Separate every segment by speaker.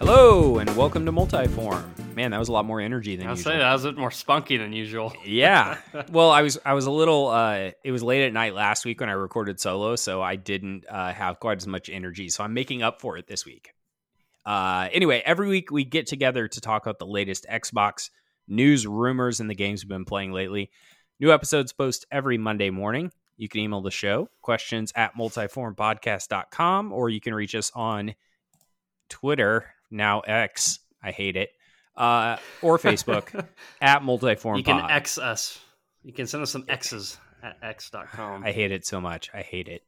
Speaker 1: Hello, and welcome to Multiform. Man, that was a lot more energy than
Speaker 2: I'll
Speaker 1: usual.
Speaker 2: say that was a bit more spunky than usual.
Speaker 1: Yeah. Well, I was a little, it was late at night last week when I recorded solo, so I didn't have quite as much energy. So I'm making up for it this week. Anyway, every week we get together to talk about the latest Xbox news, rumors, and the games we've been playing lately. New episodes post every Monday morning. You can email the show, questions at multiformpodcast.com, or you can reach us on Twitter, now X, I hate it, or Facebook at Multiform
Speaker 2: You can
Speaker 1: Pod.
Speaker 2: X us. You can send us some X's at x.com.
Speaker 1: I hate it so much. I hate it.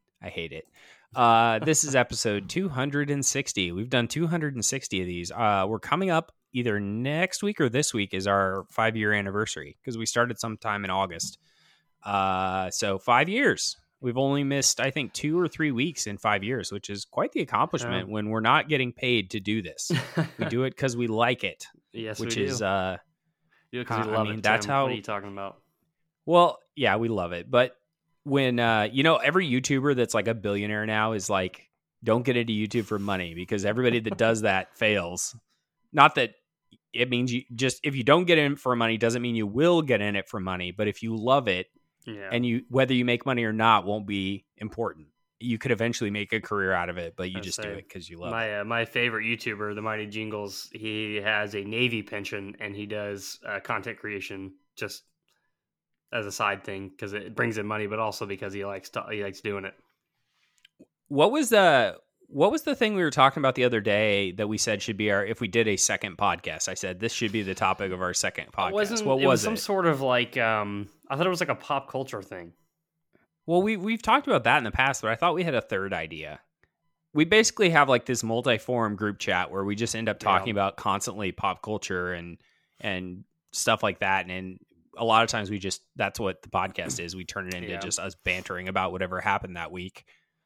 Speaker 1: This is episode 260. We've done 260 of these. We're coming up either next week or this week is our 5-year anniversary because we started sometime in August. So 5 years. We've only missed, I think, 2 or 3 weeks in 5 years, which is quite the accomplishment when we're not getting paid to do this. We do it because we like it.
Speaker 2: Yes,
Speaker 1: which
Speaker 2: we do.
Speaker 1: is,
Speaker 2: Do it because we love it,
Speaker 1: that's
Speaker 2: Tim.
Speaker 1: how.
Speaker 2: What are you talking about?
Speaker 1: Well, yeah, we love it. But when, every YouTuber that's like a billionaire now is like, don't get into YouTube for money because everybody that does that fails. Not that it means you just, if you don't get in for money, doesn't mean you will get in it for money. But if you love it,
Speaker 2: Yeah.
Speaker 1: and whether you make money or not won't be important. You could eventually make a career out of it, but you just do it because you love it.
Speaker 2: My favorite YouTuber, the Mighty Jingles, he has a Navy pension and he does content creation just as a side thing because it brings in money, but also because he likes doing it.
Speaker 1: What was the thing we were talking about the other day that we said should be if we did a second podcast? I said this should be the topic of our second podcast. What was it?
Speaker 2: Some sort of like I thought it was like a pop culture thing.
Speaker 1: Well, we've talked about that in the past, but I thought we had a third idea. We basically have like this multi-forum group chat where we just end up talking about constantly pop culture and stuff like that. And a lot of times that's what the podcast is. We turn it into just us bantering about whatever happened that week.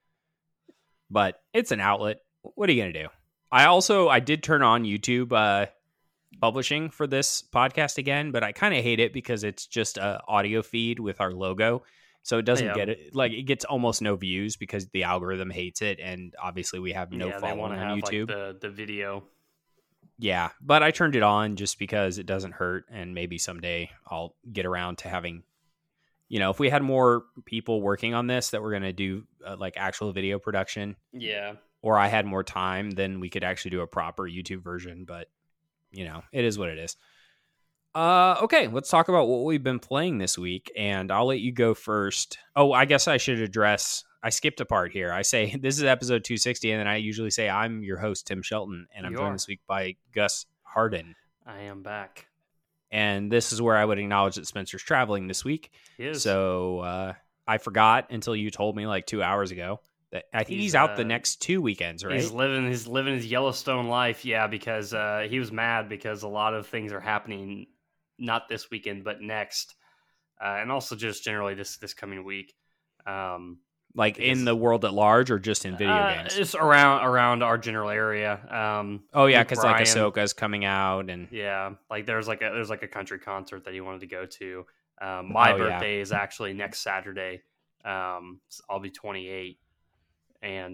Speaker 1: But it's an outlet. What are you going to do? I did turn on YouTube publishing for this podcast again, but I kind of hate it because it's just an audio feed with our logo. So it doesn't get it. Like it gets almost no views because the algorithm hates it. And obviously we have no following on YouTube.
Speaker 2: Like the video.
Speaker 1: Yeah. But I turned it on just because it doesn't hurt. And maybe someday I'll get around to having, if we had more people working on this that were going to do like actual video production.
Speaker 2: Yeah.
Speaker 1: Or I had more time, then we could actually do a proper YouTube version. But, it is what it is. Okay, let's talk about what we've been playing this week, and I'll let you go first. Oh, I guess I should address, I skipped a part here. I say, this is episode 260, and then I usually say, I'm your host, Tim Shelton, and I'm joined this week by Gus Harden.
Speaker 2: I am back.
Speaker 1: And this is where I would acknowledge that Spencer's traveling this week.
Speaker 2: He is.
Speaker 1: So, I forgot until you told me like 2 hours ago. That I think he's out the next 2 weekends, right?
Speaker 2: He's living his Yellowstone life, yeah, because he was mad because a lot of things are happening not this weekend, but next, and also just generally this coming week.
Speaker 1: Like in the world at large, or just in video games?
Speaker 2: Just around our general area.
Speaker 1: Because like Ahsoka's coming out, and
Speaker 2: like there's a country concert that he wanted to go to. My birthday is actually next Saturday. I'll be 28, and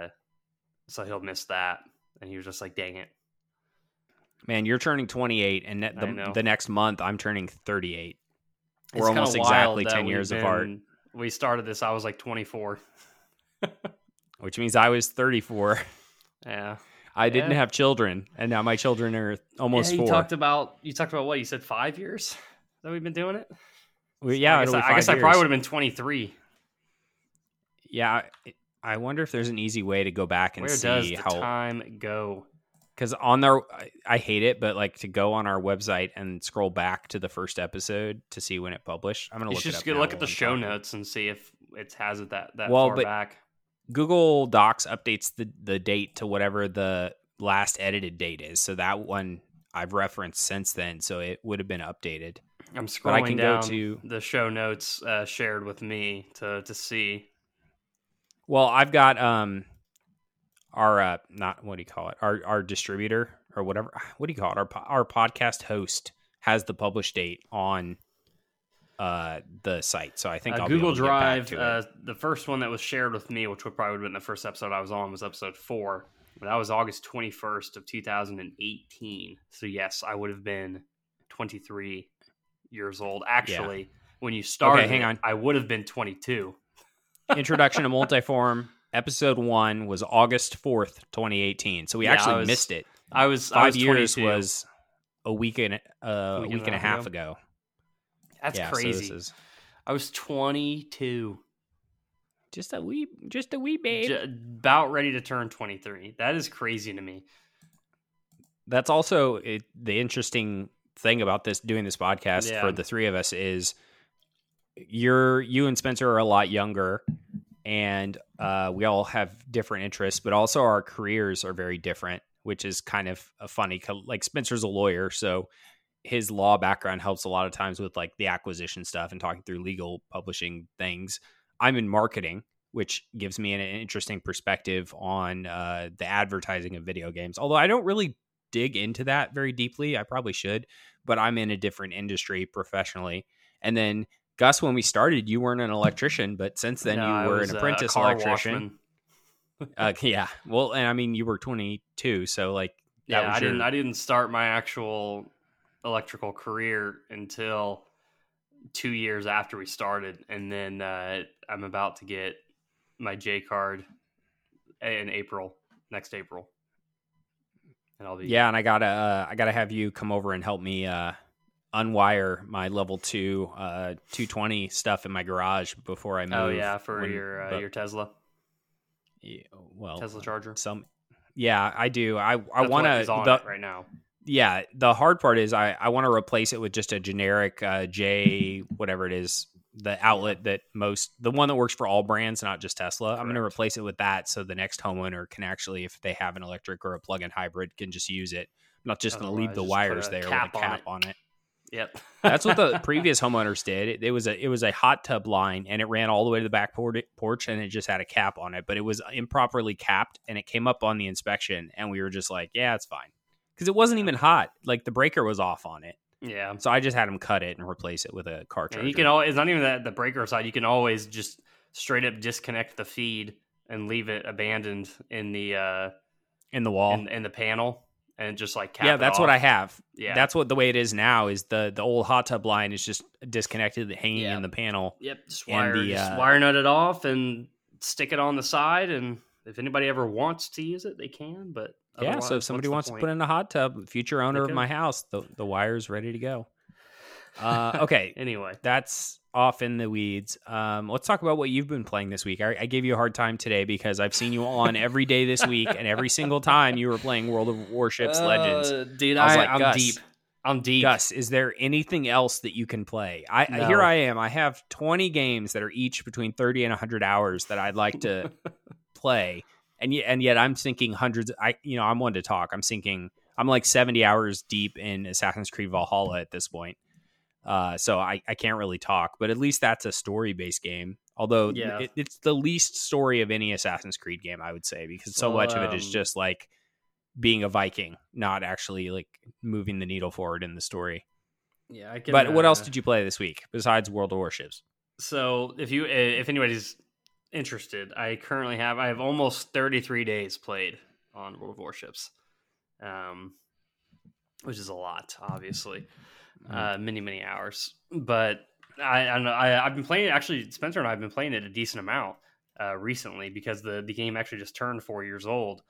Speaker 2: so he'll miss that. And he was just like, "Dang it."
Speaker 1: Man, you're turning 28, and the next month I'm turning 38. We're
Speaker 2: it's
Speaker 1: almost exactly 10 years apart.
Speaker 2: We started this, I was like 24.
Speaker 1: Which means I was 34.
Speaker 2: Yeah.
Speaker 1: I didn't have children, and now my children are almost 4.
Speaker 2: You talked about what? You said 5 years that we've been doing it?
Speaker 1: Well, yeah,
Speaker 2: I guess I probably would have been 23.
Speaker 1: Yeah, I wonder if there's an easy way to go back and see
Speaker 2: where does the time go?
Speaker 1: Because on there, I hate it, but like to go on our website and scroll back to the first episode to see when it published. I'm gonna look it up.
Speaker 2: Just look at the show notes and see if it has it that
Speaker 1: far
Speaker 2: back.
Speaker 1: Google Docs updates the date to whatever the last edited date is. So that one I've referenced since then, so it would have been updated.
Speaker 2: I'm scrolling down to the show notes shared with me to see.
Speaker 1: Well, I've got our not what do you call it? Our distributor or whatever. What do you call it? Our podcast host has the published date on the site. So I think I'll
Speaker 2: Google
Speaker 1: be able to
Speaker 2: Drive.
Speaker 1: get back to it.
Speaker 2: The first one that was shared with me, which would probably have been the first episode I was on, was episode 4. That was August 21st of 2018. So yes, I would have been 23 years old. Actually, when you started,
Speaker 1: hang on.
Speaker 2: I would have been 22.
Speaker 1: Introduction to Multiform, episode 1 was August 4th, 2018. So we actually missed it.
Speaker 2: I was
Speaker 1: 5 years was a week and a half ago.
Speaker 2: That's crazy. So I was 22.
Speaker 1: Just a wee babe.
Speaker 2: About ready to turn 23. That is crazy to me.
Speaker 1: That's also the interesting thing about doing this podcast for the three of us is you and Spencer are a lot younger, and we all have different interests, but also our careers are very different, which is kind of a funny. Like Spencer's a lawyer, so his law background helps a lot of times with like the acquisition stuff and talking through legal publishing things. I'm in marketing, which gives me an interesting perspective on the advertising of video games. Although I don't really dig into that very deeply. I probably should, but I'm in a different industry professionally. And then Gus, when we started, you weren't an electrician, but since then you were an apprentice electrician. Yeah. Well, and I mean, you were 22, so like,
Speaker 2: I didn't start my actual electrical career until 2 years after we started, and then I'm about to get my J card in next April. And I'll be
Speaker 1: and I gotta have you come over and help me unwire my level 2 220 stuff in my garage before I move.
Speaker 2: Oh yeah, for your Tesla.
Speaker 1: Yeah, well,
Speaker 2: Tesla charger.
Speaker 1: I do. I want
Speaker 2: to right now.
Speaker 1: Yeah, the hard part is I want to replace it with just a generic J whatever it is, the outlet the one that works for all brands, not just Tesla. Correct. I'm going to replace it with that so the next homeowner can actually, if they have an electric or a plug-in hybrid, can just use it. I'm not just going to leave the wires there with a cap on it.
Speaker 2: Yep.
Speaker 1: That's what the previous homeowners did. It was a hot tub line, and it ran all the way to the back porch, and it just had a cap on it, but it was improperly capped, and it came up on the inspection, and we were just like, yeah, it's fine. Because it wasn't even hot. Like the breaker was off on it.
Speaker 2: Yeah.
Speaker 1: So I just had him cut it and replace it with a car charger.
Speaker 2: You can always, it's not even the breaker side. You can always just straight up disconnect the feed and leave it abandoned in the
Speaker 1: wall,
Speaker 2: in the panel, and just like cap
Speaker 1: that's
Speaker 2: it
Speaker 1: what
Speaker 2: off.
Speaker 1: I have.
Speaker 2: Yeah.
Speaker 1: That's what the way it is now is the old hot tub line is just disconnected, hanging in the panel.
Speaker 2: Yep. Just wire nut it off and stick it on the side, and if anybody ever wants to use it, they can, but
Speaker 1: so if somebody wants to put in a hot tub, future owner of my house, the wire's ready to go. Okay.
Speaker 2: Anyway,
Speaker 1: that's off in the weeds. Let's talk about what you've been playing this week. I gave you a hard time today because I've seen you on every day this week, and every single time you were playing World of Warships Legends.
Speaker 2: Dude, I'm deep.
Speaker 1: Gus, is there anything else that you can play? No. Here I am. I have 20 games that are each between 30 and 100 hours that I'd like to play. And yet I'm sinking hundreds. I'm one to talk. I'm like 70 hours deep in Assassin's Creed Valhalla at this point. So I can't really talk, but at least that's a story-based game. Although it's the least story of any Assassin's Creed game, I would say, because so much of it is just like being a Viking, not actually like moving the needle forward in the story.
Speaker 2: Yeah,
Speaker 1: but what else did you play this week besides World of Warships?
Speaker 2: So if anybody's interested, I have almost 33 days played on World of Warships, which is a lot, obviously. Many hours, but I've been playing it. Actually, Spencer and I have been playing it a decent amount recently because the game actually just turned 4 years old.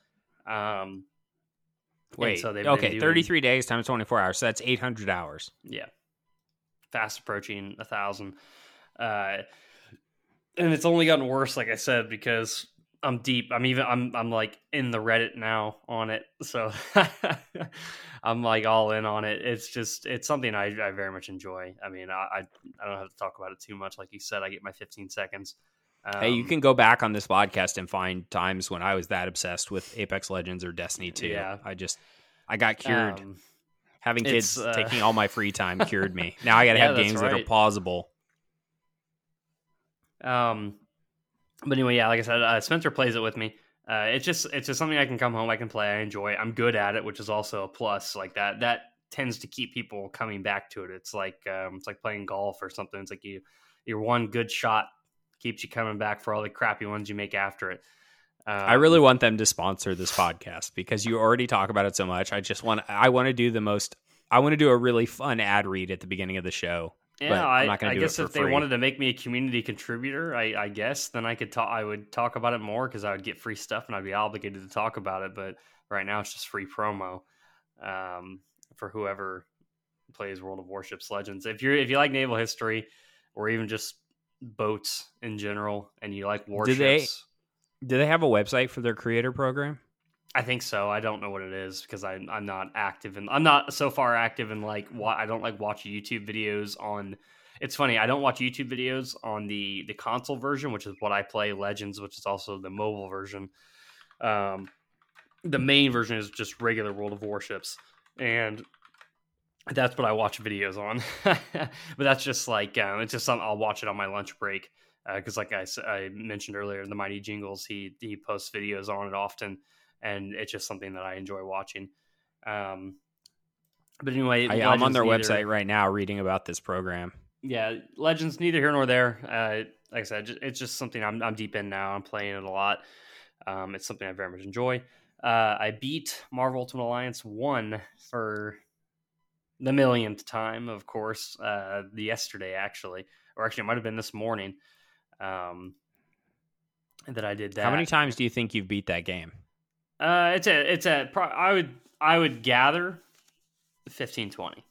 Speaker 1: Wait, so 33 days times 24 hours, so that's 800 hours.
Speaker 2: Yeah, fast approaching 1,000. And it's only gotten worse, like I said, because I'm deep. I'm like in the Reddit now on it, so I'm like all in on it. It's something I very much enjoy. I mean, I don't have to talk about it too much. Like you said, I get my 15 seconds.
Speaker 1: Hey, you can go back on this podcast and find times when I was that obsessed with Apex Legends or Destiny 2.
Speaker 2: Yeah.
Speaker 1: I got cured. Having kids taking all my free time cured me. Now I got to have games that are pausable.
Speaker 2: But anyway, like I said, Spencer plays it with me. It's just something I can come home, I can play, I enjoy. I'm good at it, which is also a plus. Like that tends to keep people coming back to it. It's like playing golf or something. It's like your one good shot keeps you coming back for all the crappy ones you make after it.
Speaker 1: I really want them to sponsor this podcast because you already talk about it so much. I want to do a really fun ad read at the beginning of the show.
Speaker 2: Yeah, I guess if they wanted to make me a community contributor, I guess then I would talk about it more because I would get free stuff and I'd be obligated to talk about it. But right now it's just free promo for whoever plays World of Warships Legends. If you like naval history or even just boats in general and you like warships.
Speaker 1: Do they have a website for their creator program?
Speaker 2: I think so. I don't know what it is because I'm not active and I'm not so far active in I don't like watch YouTube videos on. It's funny. I don't watch YouTube videos on the console version, which is what I play, Legends, which is also the mobile version. The main version is just regular World of Warships, and that's what I watch videos on. But that's just it's just something I'll watch it on my lunch break. Because like I mentioned earlier, the Mighty Jingles, he posts videos on it often, and it's just something that I enjoy watching. But anyway,
Speaker 1: I'm on their website right now reading about this program.
Speaker 2: Yeah, Legends, neither here nor there. Like I said, it's just something I'm deep in now. I'm playing it a lot. It's something I very much enjoy. I beat Marvel Ultimate Alliance 1 for the millionth time, of course, yesterday, actually. Or actually, it might have been this morning. That I did that.
Speaker 1: How many times do you think you've beat that game?
Speaker 2: I would gather 15, 20.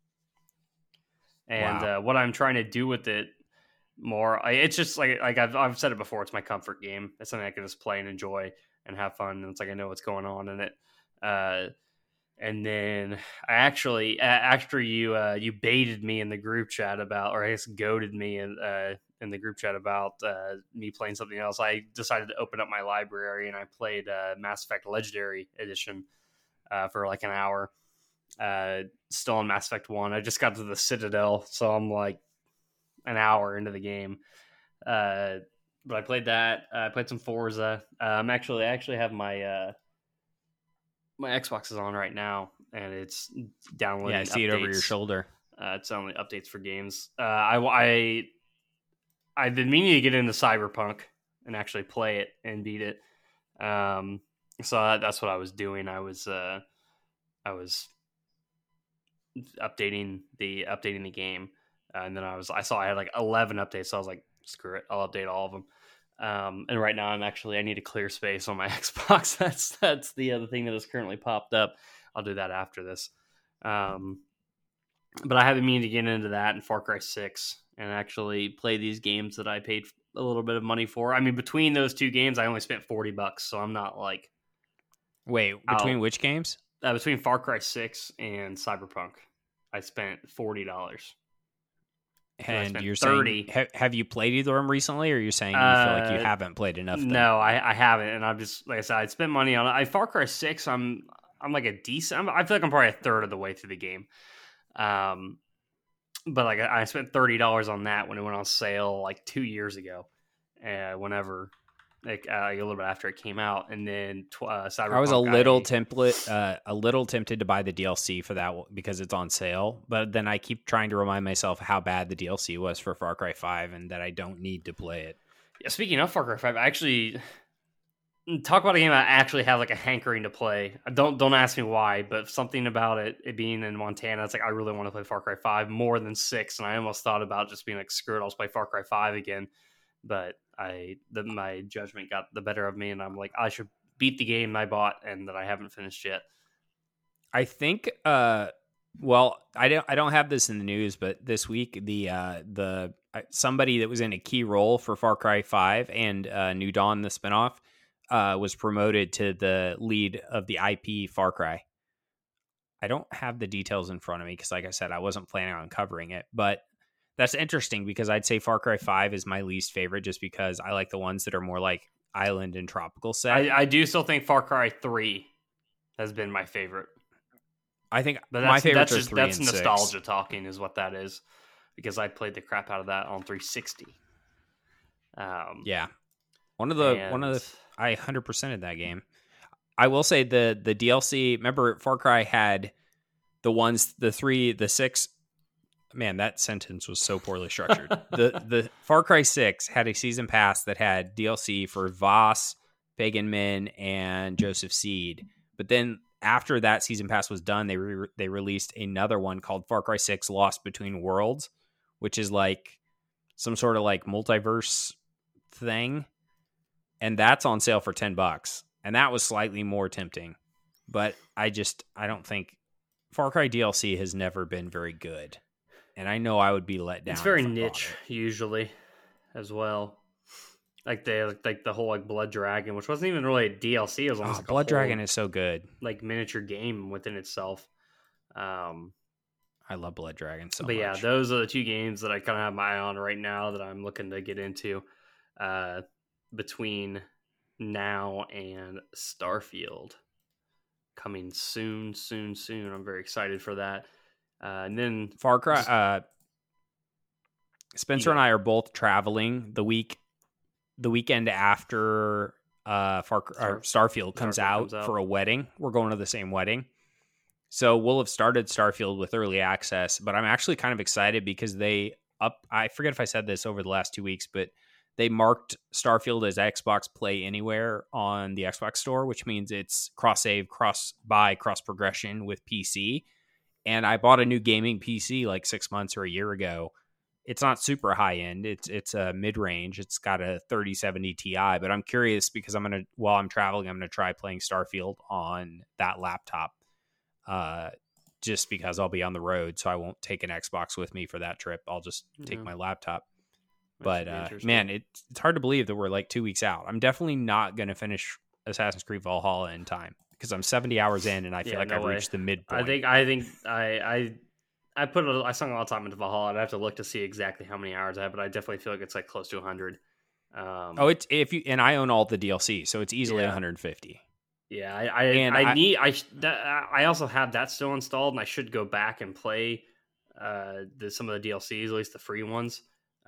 Speaker 2: And
Speaker 1: wow.
Speaker 2: What I'm trying to do with it more, it's just like I've said it before. It's my comfort game. It's something I can just play and enjoy and have fun. And it's like I know what's going on in it. And then I actually, after you baited me in the group chat about, or I guess goaded me in the group chat about me playing something else, I decided to open up my library and I played Mass Effect Legendary Edition for like an hour. Still on Mass Effect 1. I just got to the Citadel, so I'm like an hour into the game. But I played that. I played some Forza. I actually have my Xbox is on right now, and it's downloading.
Speaker 1: Yeah, I see
Speaker 2: updates.
Speaker 1: It over your shoulder.
Speaker 2: It's only updates for games. I've been meaning to get into Cyberpunk and actually play it and beat it. So that's what I was doing. I was updating the game, and then I saw I had like 11 updates. So I was like, screw it, I'll update all of them. And right now I need to clear space on my Xbox. That's the other thing that has currently popped up. I'll do that after this. But I haven't meaning to get into that in Far Cry 6 and actually play these games that I paid a little bit of money for. I mean, between those two games, I only spent $40, so I'm not like.
Speaker 1: Wait, between which games?
Speaker 2: Between Far Cry 6 and Cyberpunk, I spent $40.
Speaker 1: And you're 30. Saying, have you played either of them recently, or you're saying you feel like you haven't played enough?
Speaker 2: No, I haven't, and I'm just like I said, I'd spent money on it. Far Cry 6, I'm like a decent. I feel like I'm probably a third of the way through the game. But like I spent $30 on that when it went on sale like 2 years ago, whenever. Like a little bit after it came out, and then Cyberpunk.
Speaker 1: I was a little tempted to buy the DLC for that because it's on sale, but then I keep trying to remind myself how bad the DLC was for Far Cry 5 and that I don't need to play it.
Speaker 2: Yeah, speaking of Far Cry 5, I actually talk about a game I actually have like a hankering to play. Don't ask me why, but something about it being in Montana, it's like I really want to play Far Cry 5 more than 6, and I almost thought about just being like, screw it, I'll just play Far Cry 5 again, but my judgment got the better of me, and I'm like, I should beat the game I bought and that I haven't finished yet.
Speaker 1: I think, well, I don't have this in the news, but this week the somebody that was in a key role for Far Cry 5 and New Dawn, the spinoff, was promoted to the lead of the IP Far Cry. I don't have the details in front of me because, like I said, I wasn't planning on covering it, but that's interesting because I'd say Far Cry 5 is my least favorite just because I like the ones that are more like island and tropical set.
Speaker 2: I do still think Far Cry 3 has been my favorite.
Speaker 1: I think my favorites are 3 and 6.
Speaker 2: That's nostalgia talking is what that is, because I played the crap out of that on 360.
Speaker 1: Yeah. One of the I 100%ed that game. I will say the DLC, remember Far Cry had the 3, the 6. Man, that sentence was so poorly structured. The Far Cry 6 had a season pass that had DLC for Voss, Pagan Min, and Joseph Seed. But then after that season pass was done, they released another one called Far Cry 6 Lost Between Worlds, which is like some sort of like multiverse thing. And that's on sale for $10. And that was slightly more tempting. But I don't think Far Cry DLC has never been very good. And I know I would be let down.
Speaker 2: It's very niche usually as well. Like the whole like Blood Dragon, which wasn't even really a DLC. It was almost like
Speaker 1: Blood Dragon is so good.
Speaker 2: Like miniature game within itself.
Speaker 1: I love Blood Dragon so much.
Speaker 2: But yeah, those are the two games that I kind of have my eye on right now that I'm looking to get into between now and Starfield. Coming soon. I'm very excited for that. And then
Speaker 1: Far Cry. Spencer and I are both traveling the weekend after Starfield comes out for a wedding. We're going to the same wedding. So we'll have started Starfield with early access, but I'm actually kind of excited because I forget if I said this over the last 2 weeks, but they marked Starfield as Xbox Play Anywhere on the Xbox Store, which means it's cross-save, cross-buy, cross-progression with PC. And I bought a new gaming PC like 6 months or a year ago. It's not super high-end. It's a mid-range. It's got a 3070 Ti, but I'm curious because while I'm traveling, I'm going to try playing Starfield on that laptop just because I'll be on the road, so I won't take an Xbox with me for that trip. I'll just take my laptop. But man, it's hard to believe that we're like 2 weeks out. I'm definitely not going to finish Assassin's Creed Valhalla in time because I'm 70 hours in and I feel like I've reached the midpoint.
Speaker 2: I think I sunk a lot of time into Valhalla. I'd have to look to see exactly how many hours I have, but I definitely feel like it's like close to 100.
Speaker 1: And I own all the DLC, so it's easily 150.
Speaker 2: Yeah, I also have that still installed, and I should go back and play some of the DLCs, at least the free ones.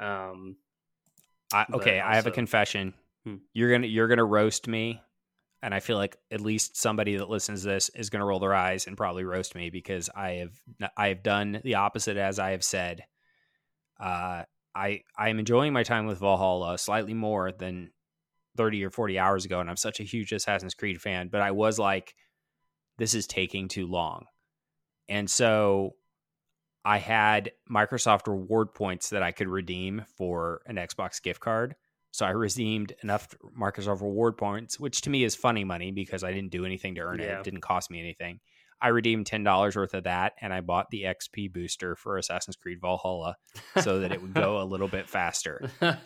Speaker 1: I have a confession. You're gonna roast me, and I feel like at least somebody that listens to this is gonna roll their eyes and probably roast me because I have done the opposite as I have said. I am enjoying my time with Valhalla slightly more than 30 or 40 hours ago, and I'm such a huge Assassin's Creed fan, but I was like, this is taking too long. And so I had Microsoft reward points that I could redeem for an Xbox gift card. So I redeemed enough Microsoft reward points, which to me is funny money because I didn't do anything to earn it. It didn't cost me anything. I redeemed $10 worth of that, and I bought the XP booster for Assassin's Creed Valhalla so that it would go a little bit faster.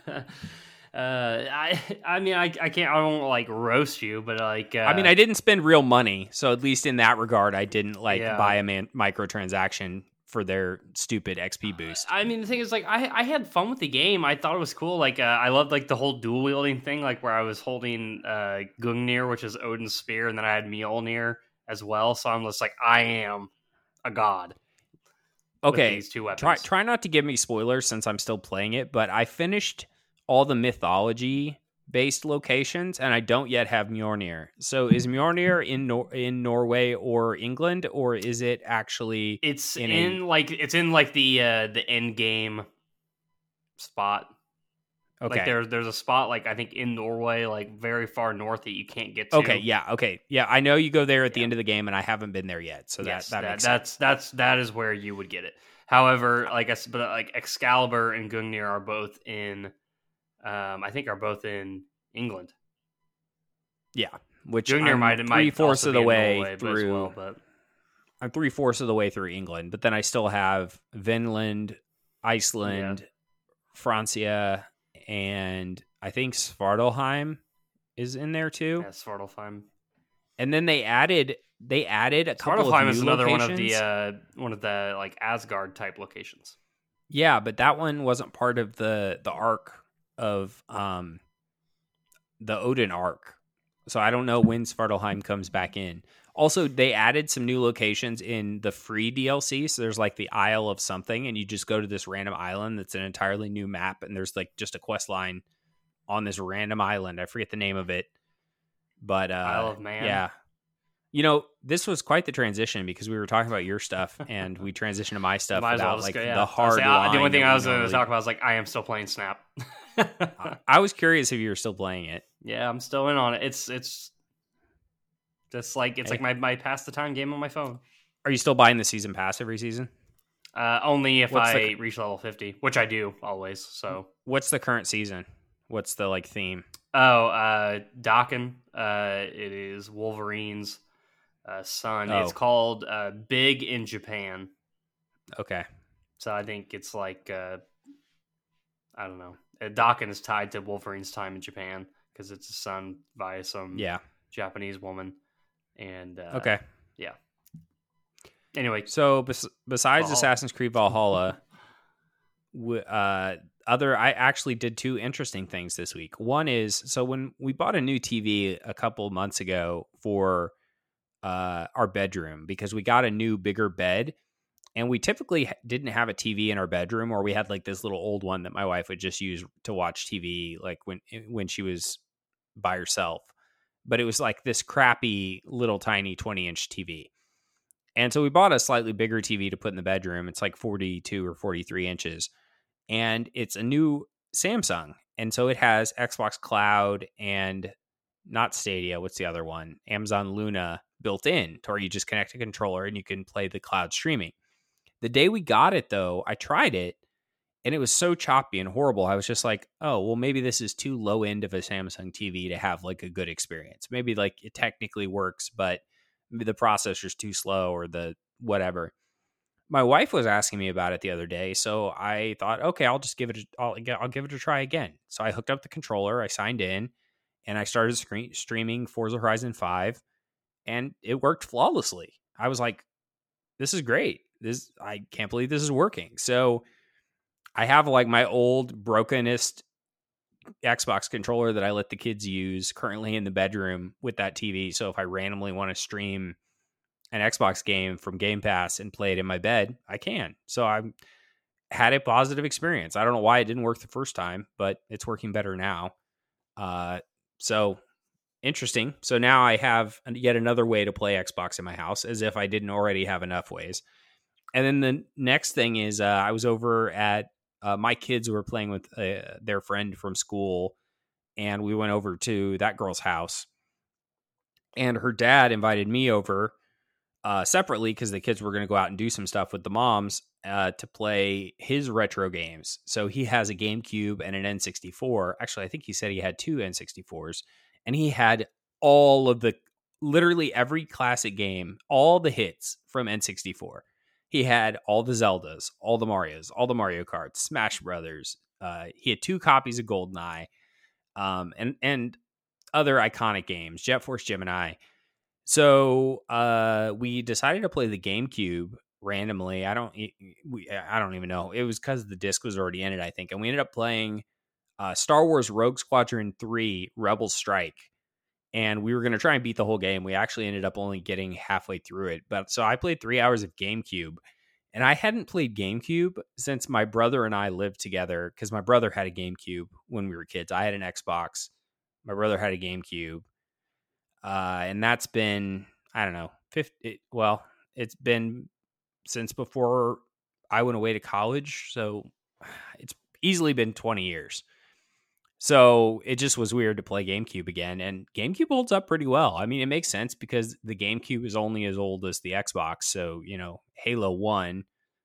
Speaker 2: I don't like roast you, but like
Speaker 1: I didn't spend real money, so at least in that regard I didn't buy a microtransaction for their stupid XP boost.
Speaker 2: I mean, the thing is, like, I had fun with the game. I thought it was cool. Like, I loved like the whole dual wielding thing, like where I was holding Gungnir, which is Odin's spear, and then I had Mjolnir as well. So I'm just like, I am a god.
Speaker 1: Okay,
Speaker 2: these two weapons.
Speaker 1: Try not to give me spoilers since I'm still playing it, but I finished all the mythology-based locations, and I don't yet have Mjolnir. So is Mjolnir in Norway or England, or is it actually?
Speaker 2: It's in the end game spot. Okay, like there's a spot like I think in Norway, like very far north that you can't get to.
Speaker 1: Okay, yeah. I know you go there at the end of the game, and I haven't been there yet. So that makes sense.
Speaker 2: That is where you would get it. However, like Excalibur and Gungnir are both in. I think are both in England.
Speaker 1: Yeah, which
Speaker 2: Gungnir might
Speaker 1: 3/4 of the way through.
Speaker 2: Well, but
Speaker 1: I'm 3/4 of the way through England, but then I still have Vinland, Iceland, Francia, and I think Svartalfheim is in there too.
Speaker 2: Yeah, Svartalfheim.
Speaker 1: And then they added a couple of new
Speaker 2: is another
Speaker 1: locations.
Speaker 2: one of the like Asgard type locations.
Speaker 1: Yeah, but that one wasn't part of the arc of the Odin arc. So I don't know when Svartalfheim comes back in. Also, they added some new locations in the free DLC. So there's like the Isle of something, and you just go to this random island that's an entirely new map, and there's like just a quest line on this random island. I forget the name of it. But
Speaker 2: Isle of Man.
Speaker 1: Yeah. You know, this was quite the transition because we were talking about your stuff and we transitioned to my stuff about the hard line.
Speaker 2: The only thing I was going to talk about is like I am still playing Snap.
Speaker 1: I was curious if you were still playing it.
Speaker 2: Yeah, I'm still in on it. It's just like like my pass the time game on my phone.
Speaker 1: Are you still buying the season pass every season?
Speaker 2: Only if I reach level 50, which I do always. So
Speaker 1: what's the current season? What's the like theme?
Speaker 2: Oh, Dakin. It is Wolverine's son. Oh. It's called Big in Japan.
Speaker 1: Okay.
Speaker 2: So I think it's like I don't know. Dakin is tied to Wolverine's time in Japan because it's a son via some Japanese woman. And
Speaker 1: okay.
Speaker 2: Yeah. Anyway,
Speaker 1: so besides Assassin's Creed Valhalla, I actually did two interesting things this week. One is, so when we bought a new TV a couple months ago for our bedroom, because we got a new bigger bed, and we typically didn't have a TV in our bedroom, or we had like this little old one that my wife would just use to watch TV, like when she was by herself. But it was like this crappy little tiny 20-inch TV. And so we bought a slightly bigger TV to put in the bedroom. It's like 42 or 43 inches. And it's a new Samsung. And so it has Xbox Cloud and not Stadia. What's the other one? Amazon Luna built in, to where you just connect a controller and you can play the cloud streaming. The day we got it, though, I tried it and it was so choppy and horrible. I was just like, oh, well, maybe this is too low end of a Samsung TV to have like a good experience. Maybe like it technically works, but maybe the processor's too slow or the whatever. My wife was asking me about it the other day, so I thought, okay, I'll just give it. I'll give it a try again. So I hooked up the controller, I signed in, and I started streaming Forza Horizon 5, and it worked flawlessly. I was like, this is great. I can't believe this is working. So I have like my old brokenest Xbox controller that I let the kids use currently in the bedroom with that TV. So if I randomly want to stream an Xbox game from Game Pass and play it in my bed, I can. So I had a positive experience. I don't know why it didn't work the first time, but it's working better now. So interesting. So now I have yet another way to play Xbox in my house, as if I didn't already have enough ways. And then the next thing is I was over at my kids were playing with their friend from school, and we went over to that girl's house. And her dad invited me over separately because the kids were going to go out and do some stuff with the moms to play his retro games. So he has a GameCube and an N64. Actually, I think he said he had two N64s, and he had all of literally every classic game, all the hits from N64. He had all the Zeldas, all the Marios, all the Mario Karts, Smash Brothers. He had 2 copies of GoldenEye, and other iconic games, Jet Force Gemini. So we decided to play the GameCube randomly. I don't even know. It was because the disc was already in it, I think. And we ended up playing Star Wars Rogue Squadron 3 Rebel Strike. And we were going to try and beat the whole game. We actually ended up only getting halfway through it. But so I played 3 hours of GameCube. And I hadn't played GameCube since my brother and I lived together, because my brother had a GameCube when we were kids. I had an Xbox. My brother had a GameCube. And that's been, I don't know, it's been since before I went away to college. So it's easily been 20 years. So it just was weird to play GameCube again. And GameCube holds up pretty well. I mean, it makes sense because the GameCube is only as old as the Xbox. So, Halo 1,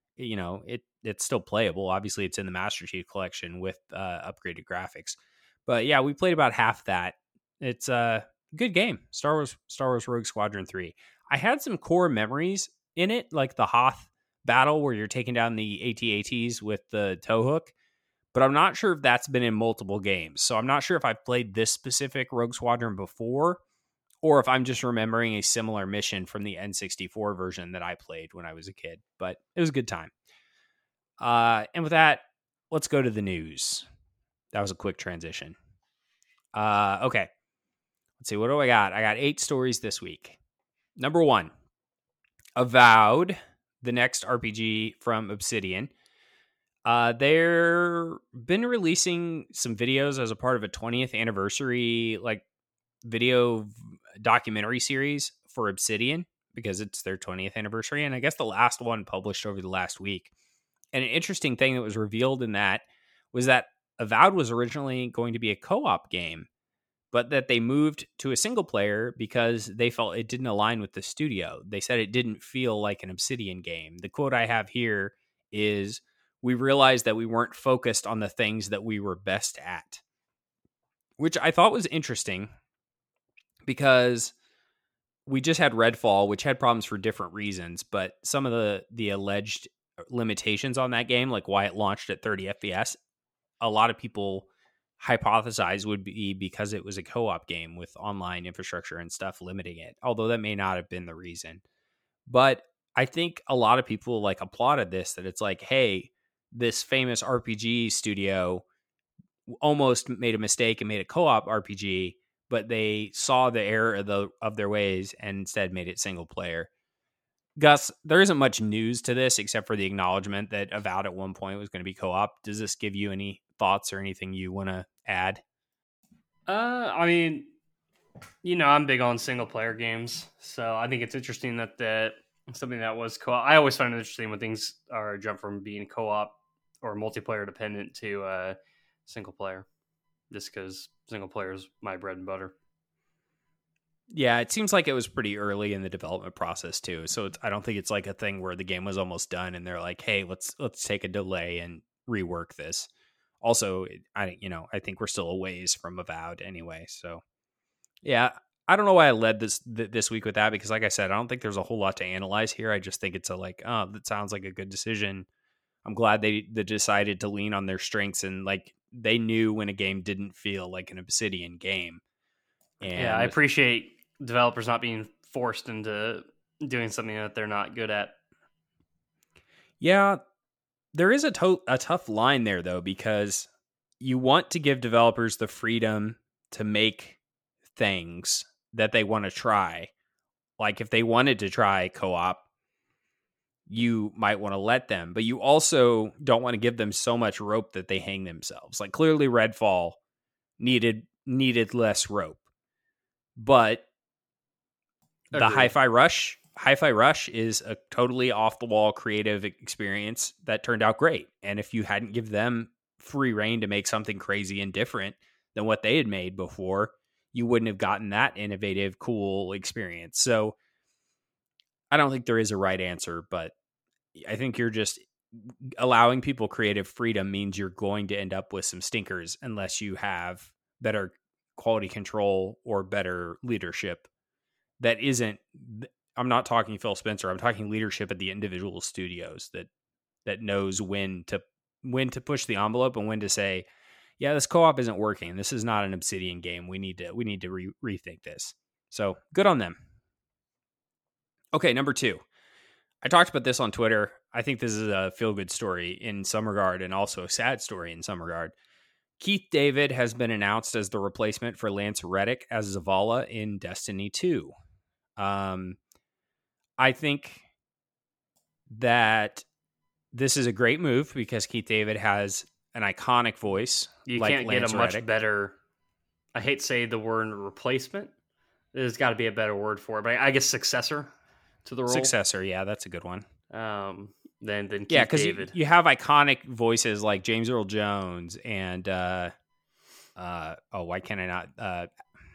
Speaker 1: it's still playable. Obviously, it's in the Master Chief Collection with upgraded graphics. But yeah, we played about half that. It's a good game, Star Wars Rogue Squadron 3. I had some core memories in it, like the Hoth battle where you're taking down the AT-ATs with the tow hook. But I'm not sure if that's been in multiple games. So I'm not sure if I've played this specific Rogue Squadron before, or if I'm just remembering a similar mission from the N64 version that I played when I was a kid. But it was a good time. And with that, let's go to the news. That was a quick transition. Okay. Let's see. What do I got? I got 8 stories this week. Number 1, Avowed, the next RPG from Obsidian. They're been releasing some videos as a part of a 20th anniversary video documentary series for Obsidian, because it's their 20th anniversary, and I guess the last one published over the last week. And an interesting thing that was revealed in that was that Avowed was originally going to be a co-op game, but that they moved to a single player because they felt it didn't align with the studio. They said it didn't feel like an Obsidian game. The quote I have here is, "We realized that we weren't focused on the things that we were best at," which I thought was interesting because we just had Redfall, which had problems for different reasons, but some of the alleged limitations on that game, like why it launched at 30 FPS, a lot of people hypothesize would be because it was a co-op game with online infrastructure and stuff limiting it, although that may not have been the reason. But I think a lot of people like applauded this, that it's like, hey, this famous RPG studio almost made a mistake and made a co-op RPG, but they saw the error of their ways and instead made it single player. Gus, there isn't much news to this except for the acknowledgement that Avowed at one point was going to be co-op. Does this give you any thoughts or anything you want to add?
Speaker 2: I mean, I'm big on single player games, so I think it's interesting that something that was co-op. I always find it interesting when things are jump from being co-op or multiplayer dependent to single player, just because single player is my bread and butter.
Speaker 1: Yeah, it seems like it was pretty early in the development process too. So I don't think it's like a thing where the game was almost done and they're like, "Hey, let's take a delay and rework this." Also, I think we're still a ways from Avowed anyway. So, yeah, I don't know why I led this week with that because, like I said, I don't think there's a whole lot to analyze here. I just think it's that sounds like a good decision. I'm glad they decided to lean on their strengths and like they knew when a game didn't feel like an Obsidian game. And
Speaker 2: yeah, I appreciate developers not being forced into doing something that they're not good at.
Speaker 1: Yeah, there is a tough line there, though, because you want to give developers the freedom to make things that they want to try. Like if they wanted to try co-op, you might want to let them, but you also don't want to give them so much rope that they hang themselves. Like clearly Redfall needed less rope, but the Hi-Fi Rush is a totally off-the-wall creative experience that turned out great. And if you hadn't given them free reign to make something crazy and different than what they had made before, you wouldn't have gotten that innovative, cool experience. So I don't think there is a right answer, but I think you're just allowing people creative freedom means you're going to end up with some stinkers unless you have better quality control or better leadership. That isn't, I'm not talking Phil Spencer. I'm talking leadership at the individual studios that knows when to push the envelope and when to say, yeah, this co-op isn't working. This is not an Obsidian game. We need to rethink this. So good on them. Okay, number 2. I talked about this on Twitter. I think this is a feel-good story in some regard and also a sad story in some regard. Keith David has been announced as the replacement for Lance Reddick as Zavala in Destiny 2. I think that this is a great move because Keith David has an iconic voice.
Speaker 2: You can't get a much better, I hate to say the word replacement. There's got to be a better word for it, but I guess successor to the role.
Speaker 1: Successor, yeah, that's a good one.
Speaker 2: Than Keith David.
Speaker 1: You have iconic voices like James Earl Jones and why can I not?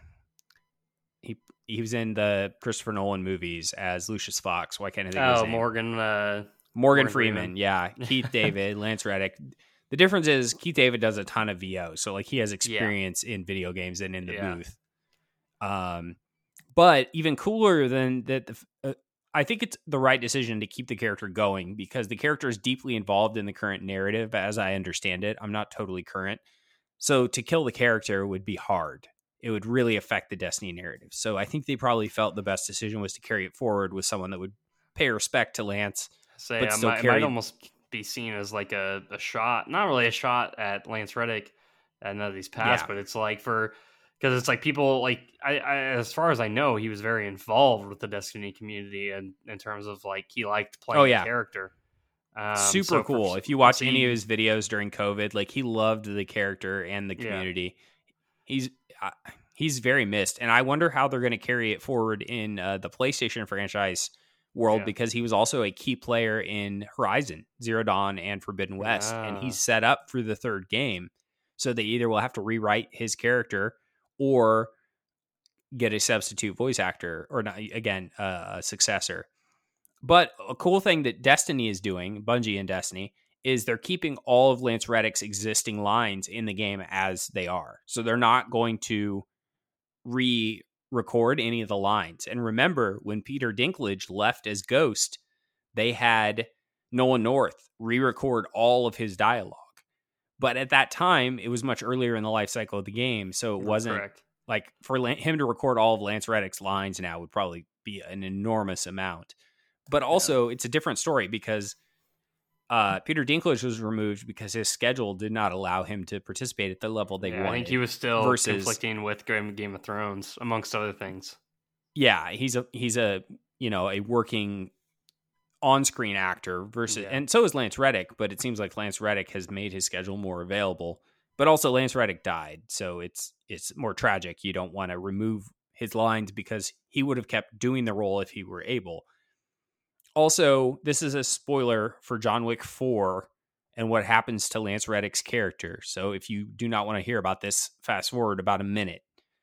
Speaker 1: He was in the Christopher Nolan movies as Lucius Fox. Why can't I think of his name? Morgan Freeman. Yeah, Keith David, Lance Reddick. The difference is Keith David does a ton of VO, so like he has experience in video games and in the booth. But even cooler than that, I think it's the right decision to keep the character going because the character is deeply involved in the current narrative, as I understand it. I'm not totally current, so to kill the character would be hard. It would really affect the Destiny narrative. So I think they probably felt the best decision was to carry it forward with someone that would pay respect to Lance.
Speaker 2: But still it might almost be seen as like a shot, not really a shot at Lance Reddick and none of these past, but it's like because it's like people like I as far as I know, he was very involved with the Destiny community and in terms of like he liked playing the character.
Speaker 1: Super cool. If you watch any of his videos during COVID, like he loved the character and the community. He's very missed, and I wonder how they're going to carry it forward in the PlayStation franchise world because he was also a key player in Horizon Zero Dawn and Forbidden West, and he's set up for the third game. So they either will have to rewrite his character or get a substitute voice actor, or not, again, a successor. But a cool thing that Destiny is doing, Bungie and Destiny, is they're keeping all of Lance Reddick's existing lines in the game as they are. So they're not going to re-record any of the lines. And remember, when Peter Dinklage left as Ghost, they had Nolan North re-record all of his dialogue. But at that time, it was much earlier in the life cycle of the game, so it wasn't
Speaker 2: correct.
Speaker 1: Like for him to record all of Lance Reddick's lines now would probably be an enormous amount. But also, it's a different story because Peter Dinklage was removed because his schedule did not allow him to participate at the level they wanted.
Speaker 2: I think he was still conflicting with Game of Thrones, amongst other things.
Speaker 1: Yeah, he's a a working on-screen actor versus, and so is Lance Reddick. But it seems like Lance Reddick has made his schedule more available. But also, Lance Reddick died, so it's more tragic. You don't want to remove his lines because he would have kept doing the role if he were able. Also, this is a spoiler for John Wick 4 and what happens to Lance Reddick's character. So if you do not want to hear about this, fast forward about a minute.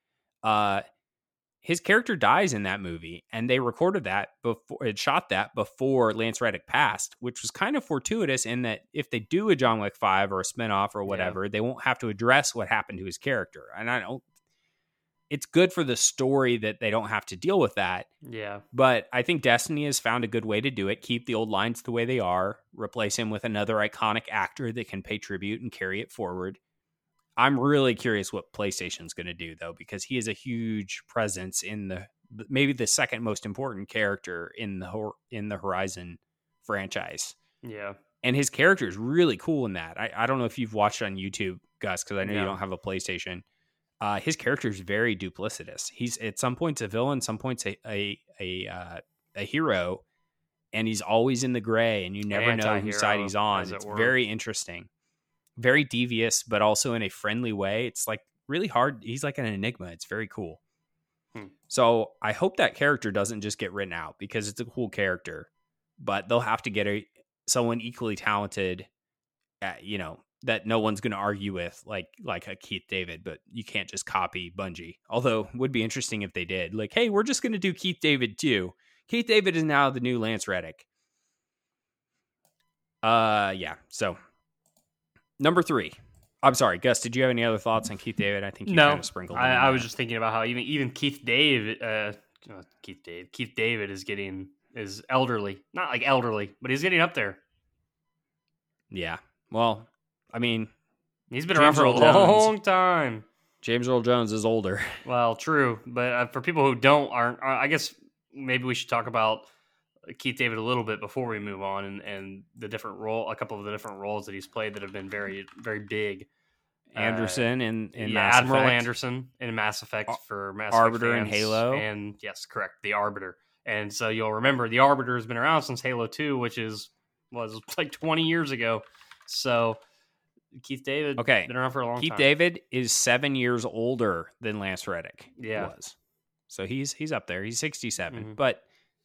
Speaker 1: His character dies in that movie, and they recorded that shot that before Lance Reddick passed, which was kind of fortuitous in that if they do a John Wick 5 or a spinoff or whatever, they won't have to address what happened to his character. And it's good for the story that they don't have to deal with that.
Speaker 2: Yeah.
Speaker 1: But I think Destiny has found a good way to do it. Keep the old lines the way they are, replace him with another iconic actor that can pay tribute and carry it forward. I'm really curious what PlayStation's going to do, though, because he is a huge presence in maybe the second most important character in the Horizon franchise.
Speaker 2: Yeah.
Speaker 1: And his character is really cool in that. I don't know if you've watched on YouTube, Gus, because I know you don't have a PlayStation. His character is very duplicitous. He's at some points a villain, some points a hero, and he's always in the gray, and you never know whose side he's on. It's very interesting. Very devious, but also in a friendly way. It's like really hard. He's like an enigma. It's very cool. So I hope that character doesn't just get written out because it's a cool character, but they'll have to get someone equally talented, that no one's going to argue with, like a Keith David. But you can't just copy Bungie. Although it would be interesting if they did. Like, hey, we're just going to do Keith David too. Keith David is now the new Lance Reddick. Yeah. So. Number 3. I'm sorry, Gus, did you have any other thoughts on Keith David? I think you kind of sprinkled them.
Speaker 2: I was just thinking about how even Keith David is elderly. Not like elderly, but he's getting up there.
Speaker 1: Yeah. Well, I mean,
Speaker 2: he's been around for a long time.
Speaker 1: James Earl Jones is older.
Speaker 2: Well, true, but for people who aren't, I guess maybe we should talk about Keith David a little bit before we move on, and the different a couple of the different roles that he's played that have been very, very big.
Speaker 1: Anderson in Mass
Speaker 2: Admiral
Speaker 1: Effect.
Speaker 2: Anderson in Mass Effect for Mass
Speaker 1: Arbiter
Speaker 2: Effect
Speaker 1: in Halo,
Speaker 2: and yes, correct, the Arbiter. And so you'll remember the Arbiter has been around since Halo 2, which was like 20 years ago. So Keith David, been around for a long time.
Speaker 1: Keith David is 7 years older than Lance Reddick was, so he's up there. He's 67, but.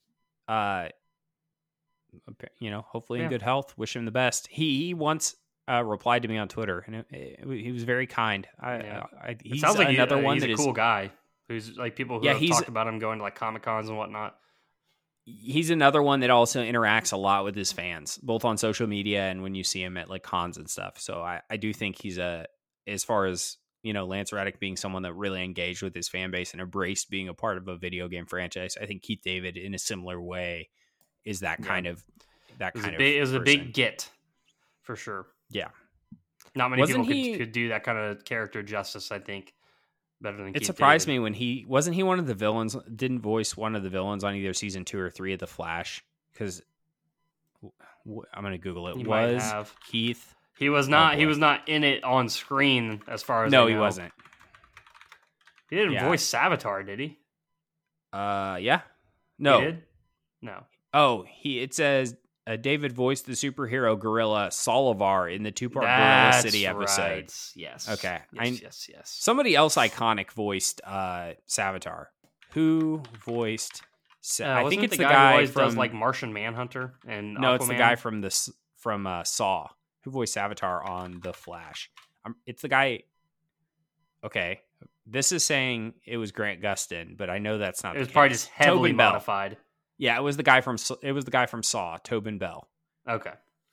Speaker 1: Hopefully in good health. Wish him the best. He once replied to me on Twitter, and he was very kind. He sounds like another one that is a
Speaker 2: cool guy. Who's like people who have talked about him going to like Comic Cons and whatnot.
Speaker 1: He's another one that also interacts a lot with his fans, both on social media and when you see him at like cons and stuff. So I do think he's as far as Lance Reddick being someone that really engaged with his fan base and embraced being a part of a video game franchise. I think Keith David, in a similar way, is that kind of
Speaker 2: It was a big get for sure.
Speaker 1: Yeah,
Speaker 2: not many people could do that kind of character justice. I think better than Keith
Speaker 1: surprised
Speaker 2: David.
Speaker 1: me when he one of the villains. Didn't voice one of the villains on either season 2 or 3 of The Flash, because I'm going to Google it. Keith?
Speaker 2: He was not. He was not in it on screen, as far as
Speaker 1: he wasn't.
Speaker 2: He didn't voice Savitar, did he?
Speaker 1: Yeah. No.
Speaker 2: He did? No.
Speaker 1: Oh, it says David voiced the superhero gorilla Solivar in the 2-part Gorilla City episode.
Speaker 2: Right. Yes.
Speaker 1: Okay.
Speaker 2: Yes.
Speaker 1: Somebody else iconic voiced Savitar. Who voiced? I think it's the guy who always from
Speaker 2: does like Martian Manhunter and
Speaker 1: no,
Speaker 2: Aquaman.
Speaker 1: It's the guy from Saw who voiced Savitar on The Flash. It's the guy. Okay, This is saying it was Grant Gustin, but I know that's not.
Speaker 2: It was probably just heavily modified.
Speaker 1: Yeah, it was the guy from Saw, Tobin Bell.
Speaker 2: Okay.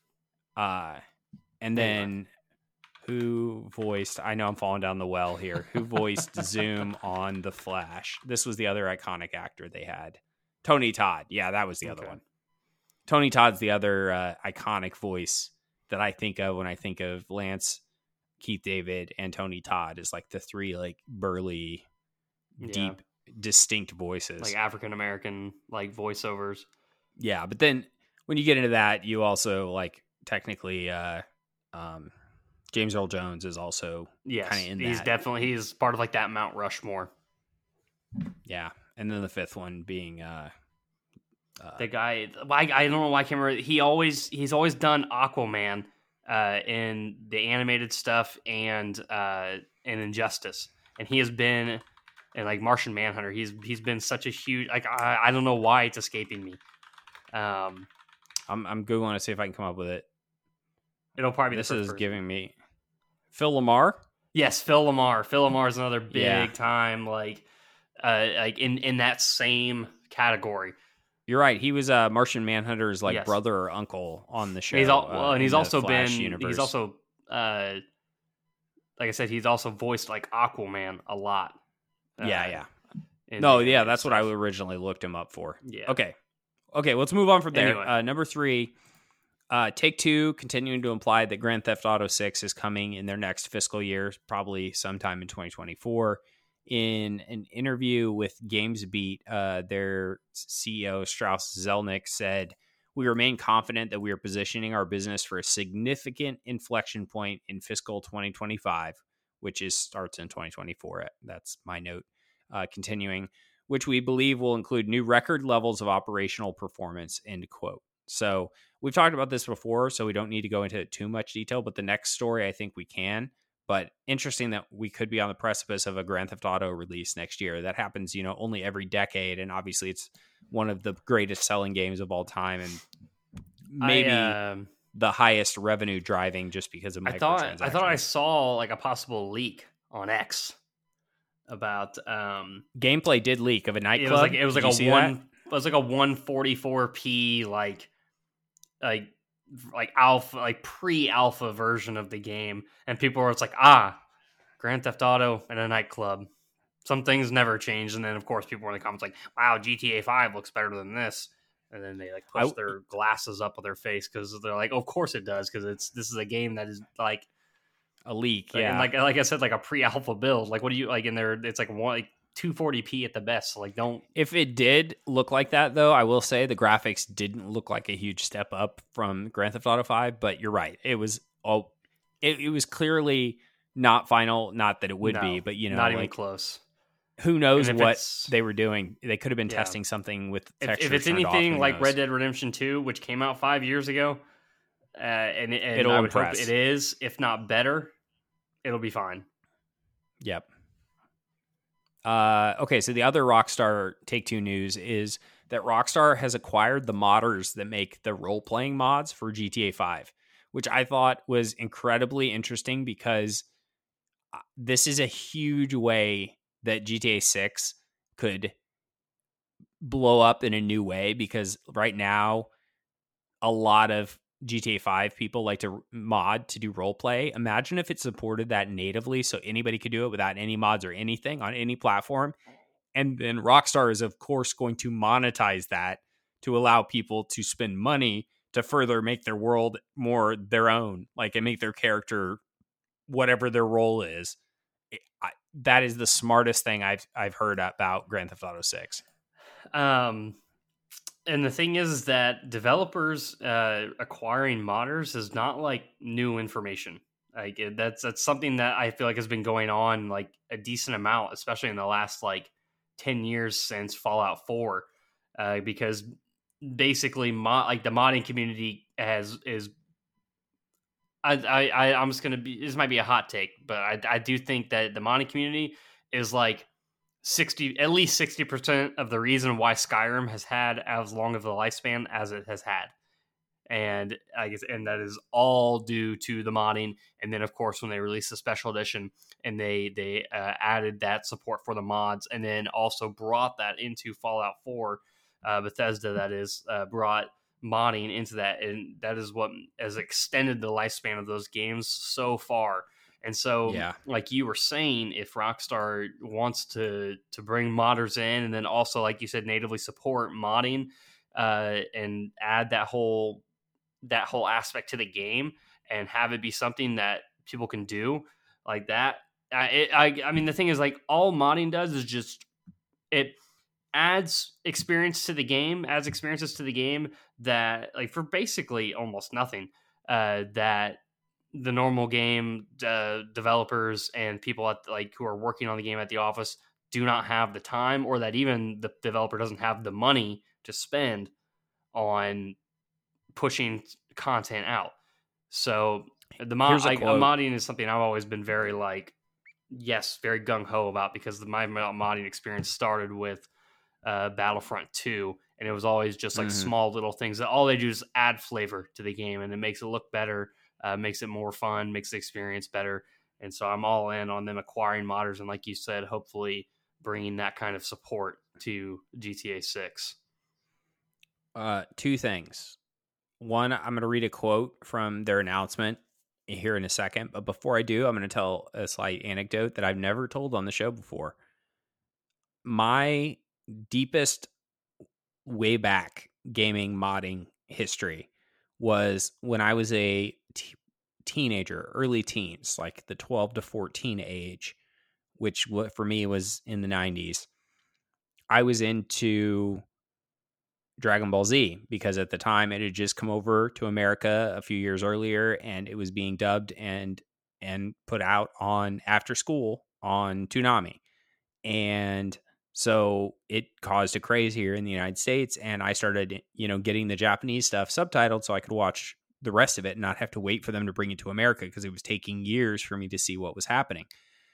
Speaker 1: And then who voiced? I know I'm falling down the well here. Who voiced Zoom on The Flash? This was the other iconic actor they had. Tony Todd. Yeah, that was the other one. Tony Todd's the other iconic voice that I think of when I think of Lance, Keith David, and Tony Todd is like the three like burly, deep, distinct voices,
Speaker 2: like African American like voiceovers.
Speaker 1: Yeah, but then when you get into that, you also like technically James Earl Jones is also kind of in that.
Speaker 2: He's part of like that Mount Rushmore.
Speaker 1: Yeah, and then the fifth one being
Speaker 2: the guy. I don't know why I can't remember. He's always done Aquaman in the animated stuff and in Injustice, and he has been in like Martian Manhunter. He's been such a huge like I don't know why it's escaping me.
Speaker 1: I'm googling to see if I can come up with it.
Speaker 2: It'll probably be
Speaker 1: this is giving me Phil LaMarr.
Speaker 2: Yes, Phil LaMarr. Phil LaMarr is another big time like in that same category.
Speaker 1: You're right. He was Martian Manhunter's like brother or uncle on the show.
Speaker 2: And he's also been universe. He's also like I said, he's also voiced like Aquaman a lot.
Speaker 1: Yeah. That's what I originally looked him up for. Yeah. Okay, let's move on from there. Anyway. Number 3, Take-Two continuing to imply that Grand Theft Auto 6 is coming in their next fiscal year, probably sometime in 2024. In an interview with GamesBeat, their CEO, Strauss Zelnick, said, "We remain confident that we are positioning our business for a significant inflection point in fiscal 2025, which starts in 2024. That's my note. Continuing, which we believe will include new record levels of operational performance," end quote. So we've talked about this before, so we don't need to go into too much detail, but the next story, I think we can. But interesting that we could be on the precipice of a Grand Theft Auto release next year. That happens, only every decade. And obviously it's one of the greatest selling games of all time. And maybe the highest revenue driving just because of microtransactions.
Speaker 2: I thought I saw like a possible leak on X about
Speaker 1: gameplay did leak of a nightclub.
Speaker 2: It was like a 144p like alpha, like pre-alpha version of the game, and people were Grand Theft Auto and a nightclub. Some things never change, and then of course people were in the comments like, "Wow, GTA 5 looks better than this," and then they like push their glasses up with their face because they're like, "Of course it does," because this is a game that is like
Speaker 1: a leak,
Speaker 2: and like I said, like a pre-alpha build. Like, what do you like in there? It's like 240p at the best. So like, don't.
Speaker 1: If it did look like that, though, I will say the graphics didn't look like a huge step up from Grand Theft Auto 5. But you're right, it was it was clearly not final. Not that it would be, but
Speaker 2: not even close.
Speaker 1: Who knows what they were doing? They could have been testing something with textures.
Speaker 2: If it's anything like Red Dead Redemption 2, which came out 5 years ago, and I would hope it is, if not better, it'll be fine.
Speaker 1: Yep. Okay, so the other Rockstar Take-Two news is that Rockstar has acquired the modders that make the role-playing mods for GTA 5, which I thought was incredibly interesting because this is a huge way that GTA 6 could blow up in a new way, because right now a lot of GTA 5 people like to mod to do roleplay. Imagine if it supported that natively, so anybody could do it without any mods or anything on any platform. And then Rockstar is, of course, going to monetize that to allow people to spend money to further make their world more their own, like, and make their character whatever their role is. That is the smartest thing I've heard about Grand Theft Auto 6.
Speaker 2: And the thing is that developers acquiring modders is not like new information. Like that's something that I feel like has been going on like a decent amount, especially in the last like 10 years since Fallout 4, because basically the modding community is. I'm just gonna be. This might be a hot take, but I do think that the modding community is like at least 60% of the reason why Skyrim has had as long of a lifespan as it has had. And I guess, and that is all due to the modding. And then, of course, when they released the special edition and they added that support for the mods, and then also brought that into Fallout 4, Bethesda, that is, brought modding into that, and that is what has extended the lifespan of those games so far. And so, like you were saying, if Rockstar wants to bring modders in, and then also, like you said, natively support modding, and add that whole aspect to the game, and have it be something that people can do like that. I mean, the thing is, like, all modding does is just it adds experiences to the game that, like, for basically almost nothing, that the normal game developers and people at, like, who are working on the game at the office do not have the time, or that even the developer doesn't have the money to spend on pushing content out. So the modding is something I've always been very, like, very gung-ho about, because my modding experience started with Battlefront 2, and it was always just like small little things that all they do is add flavor to the game, and it makes it look better, makes it more fun, makes the experience better. And so I'm all in on them acquiring modders, and like you said, hopefully bringing that kind of support to GTA 6.
Speaker 1: Two things. One, I'm going to read a quote from their announcement here in a second, but before I do, I'm going to tell a slight anecdote that I've never told on the show before. My deepest way back gaming modding history was when I was a teenager, early teens, like the 12 to 14 age, which for me was in the 90s. I was into Dragon Ball Z because at the time it had just come over to America a few years earlier, and it was being dubbed and put out on after school on Toonami. And so it caused a craze here in the United States, and I started, getting the Japanese stuff subtitled so I could watch the rest of it and not have to wait for them to bring it to America, because it was taking years for me to see what was happening.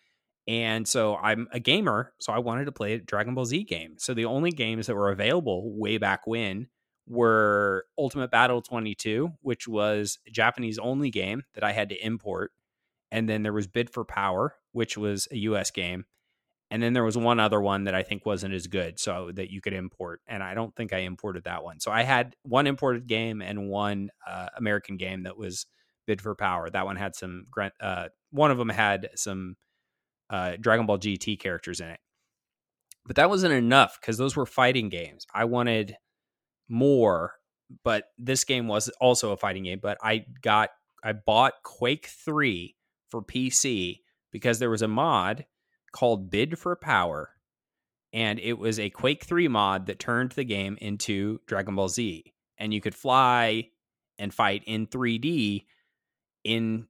Speaker 1: And so I'm a gamer, so I wanted to play a Dragon Ball Z game. So the only games that were available way back when were Ultimate Battle 22, which was a Japanese only game that I had to import. And then there was Bid for Power, which was a US game. And then there was one other one that I think wasn't as good, so that you could import. And I don't think I imported that one. So I had one imported game and one American game that was Bid for Power. That one had one of them had some Dragon Ball GT characters in it. But that wasn't enough, because those were fighting games. I wanted more, but this game was also a fighting game. But I bought Quake 3 for PC because there was a mod called Bid for Power, and it was a Quake 3 mod that turned the game into Dragon Ball Z, and you could fly and fight in 3D in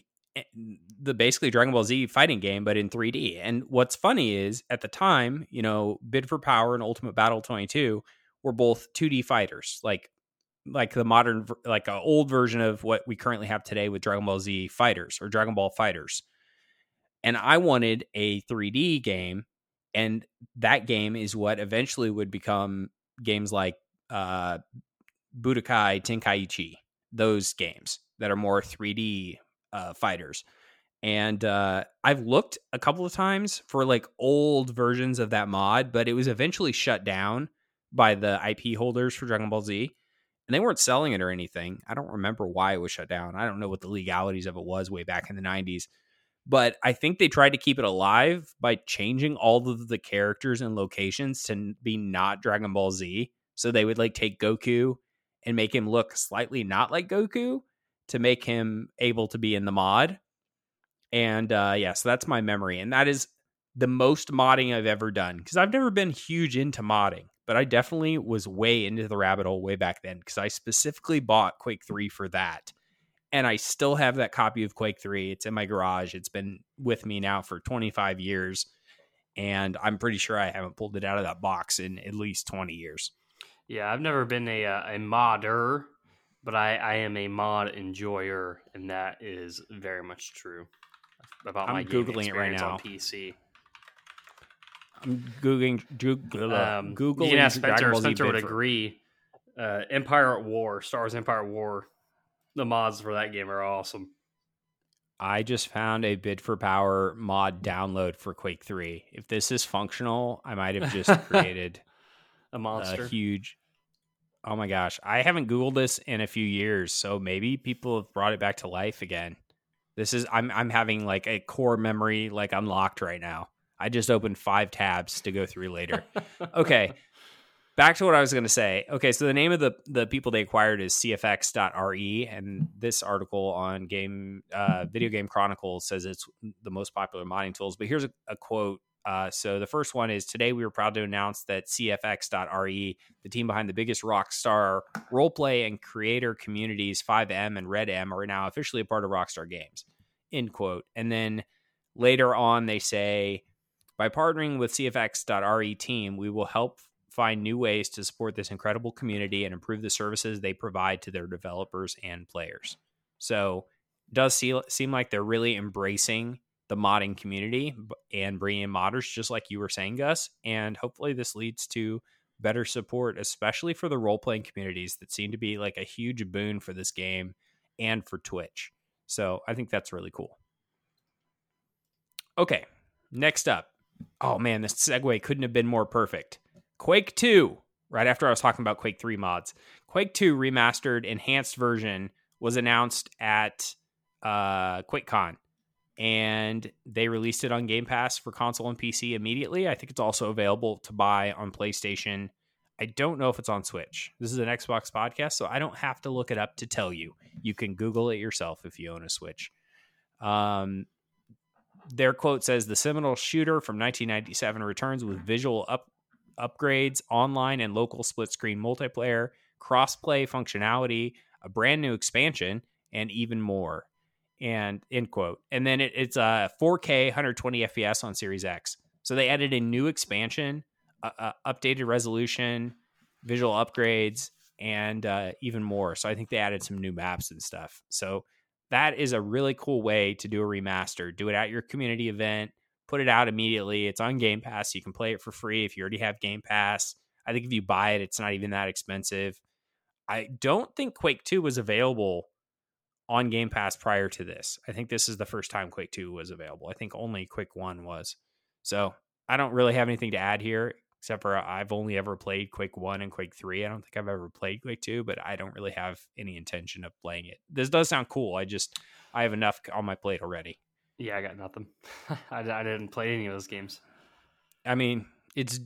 Speaker 1: the basically Dragon Ball Z fighting game, but in 3D. And what's funny is, at the time, Bid for Power and Ultimate Battle 22 were both 2D fighters, like the modern, like an old version of what we currently have today with Dragon Ball Z Fighters or Dragon Ball Fighters. And I wanted a 3D game, and that game is what eventually would become games like Budokai Tenkaichi, those games that are more 3D fighters. And I've looked a couple of times for like old versions of that mod, but it was eventually shut down by the IP holders for Dragon Ball Z, and they weren't selling it or anything. I don't remember why it was shut down. I don't know what the legalities of it was way back in the 90s. But I think they tried to keep it alive by changing all of the characters and locations to be not Dragon Ball Z. So they would like take Goku and make him look slightly not like Goku to make him able to be in the mod. And so that's my memory. And that is the most modding I've ever done, because I've never been huge into modding, but I definitely was way into the rabbit hole way back then, because I specifically bought Quake 3 for that. And I still have that copy of Quake 3. It's in my garage. It's been with me now for 25 years. And I'm pretty sure I haven't pulled it out of that box in at least 20 years.
Speaker 2: Yeah, I've never been a modder, but I am a mod enjoyer, and that is very much true about my gaming experience on PC.
Speaker 1: I'm Googling.
Speaker 2: You can ask Spencer. Spencer would agree. Empire at War, Star Wars Empire at War. The mods for that game are awesome.
Speaker 1: I just found a Bid for Power mod download for Quake 3. If this is functional, I might have just created
Speaker 2: a monster.
Speaker 1: A huge... Oh my gosh. I haven't Googled this in a few years, so maybe people have brought it back to life again. I'm having like a core memory like unlocked right now. I just opened 5 tabs to go through later. Okay. Back to what I was going to say. Okay, so the name of the people they acquired is CFX.re, and this article on Video Game Chronicles says it's the most popular modding tools. But here's a quote. So the first one is, today we were proud to announce that CFX.re, the team behind the biggest Rockstar roleplay and creator communities, 5M and Red M, are now officially a part of Rockstar Games, end quote. And then later on they say, by partnering with CFX.re team, we will help find new ways to support this incredible community and improve the services they provide to their developers and players. So it does seem like they're really embracing the modding community and bringing in modders, just like you were saying, Gus. And hopefully this leads to better support, especially for the role-playing communities that seem to be like a huge boon for this game and for Twitch. So I think that's really cool. Okay, next up. Oh man, this segue couldn't have been more perfect. Quake 2, right after I was talking about Quake 3 mods. Quake 2 remastered enhanced version was announced at QuakeCon, and they released it on Game Pass for console and PC immediately. I think it's also available to buy on PlayStation. I don't know if it's on Switch. This is an Xbox podcast, so I don't have to look it up to tell you. You can Google it yourself if you own a Switch. Their quote says, the seminal shooter from 1997 returns with visual upgrades, online and local split-screen multiplayer, cross-play functionality, a brand new expansion, and even more. And end quote. And then it's 4K 120 FPS on Series X. So they added a new expansion, updated resolution, visual upgrades, and even more. So I think they added some new maps and stuff. So that is a really cool way to do a remaster. Do it at your community event. Put it out immediately. It's on Game Pass. You can play it for free if you already have Game Pass. I think if you buy it, it's not even that expensive. I don't think Quake 2 was available on Game Pass prior to this. I think this is the first time Quake 2 was available. I think only Quake 1 was. So I don't really have anything to add here, except for I've only ever played Quake 1 and Quake 3. I don't think I've ever played Quake 2, but I don't really have any intention of playing it. This does sound cool. I have enough on my plate already.
Speaker 2: Yeah, I got nothing. I didn't play any of those games.
Speaker 1: I mean, it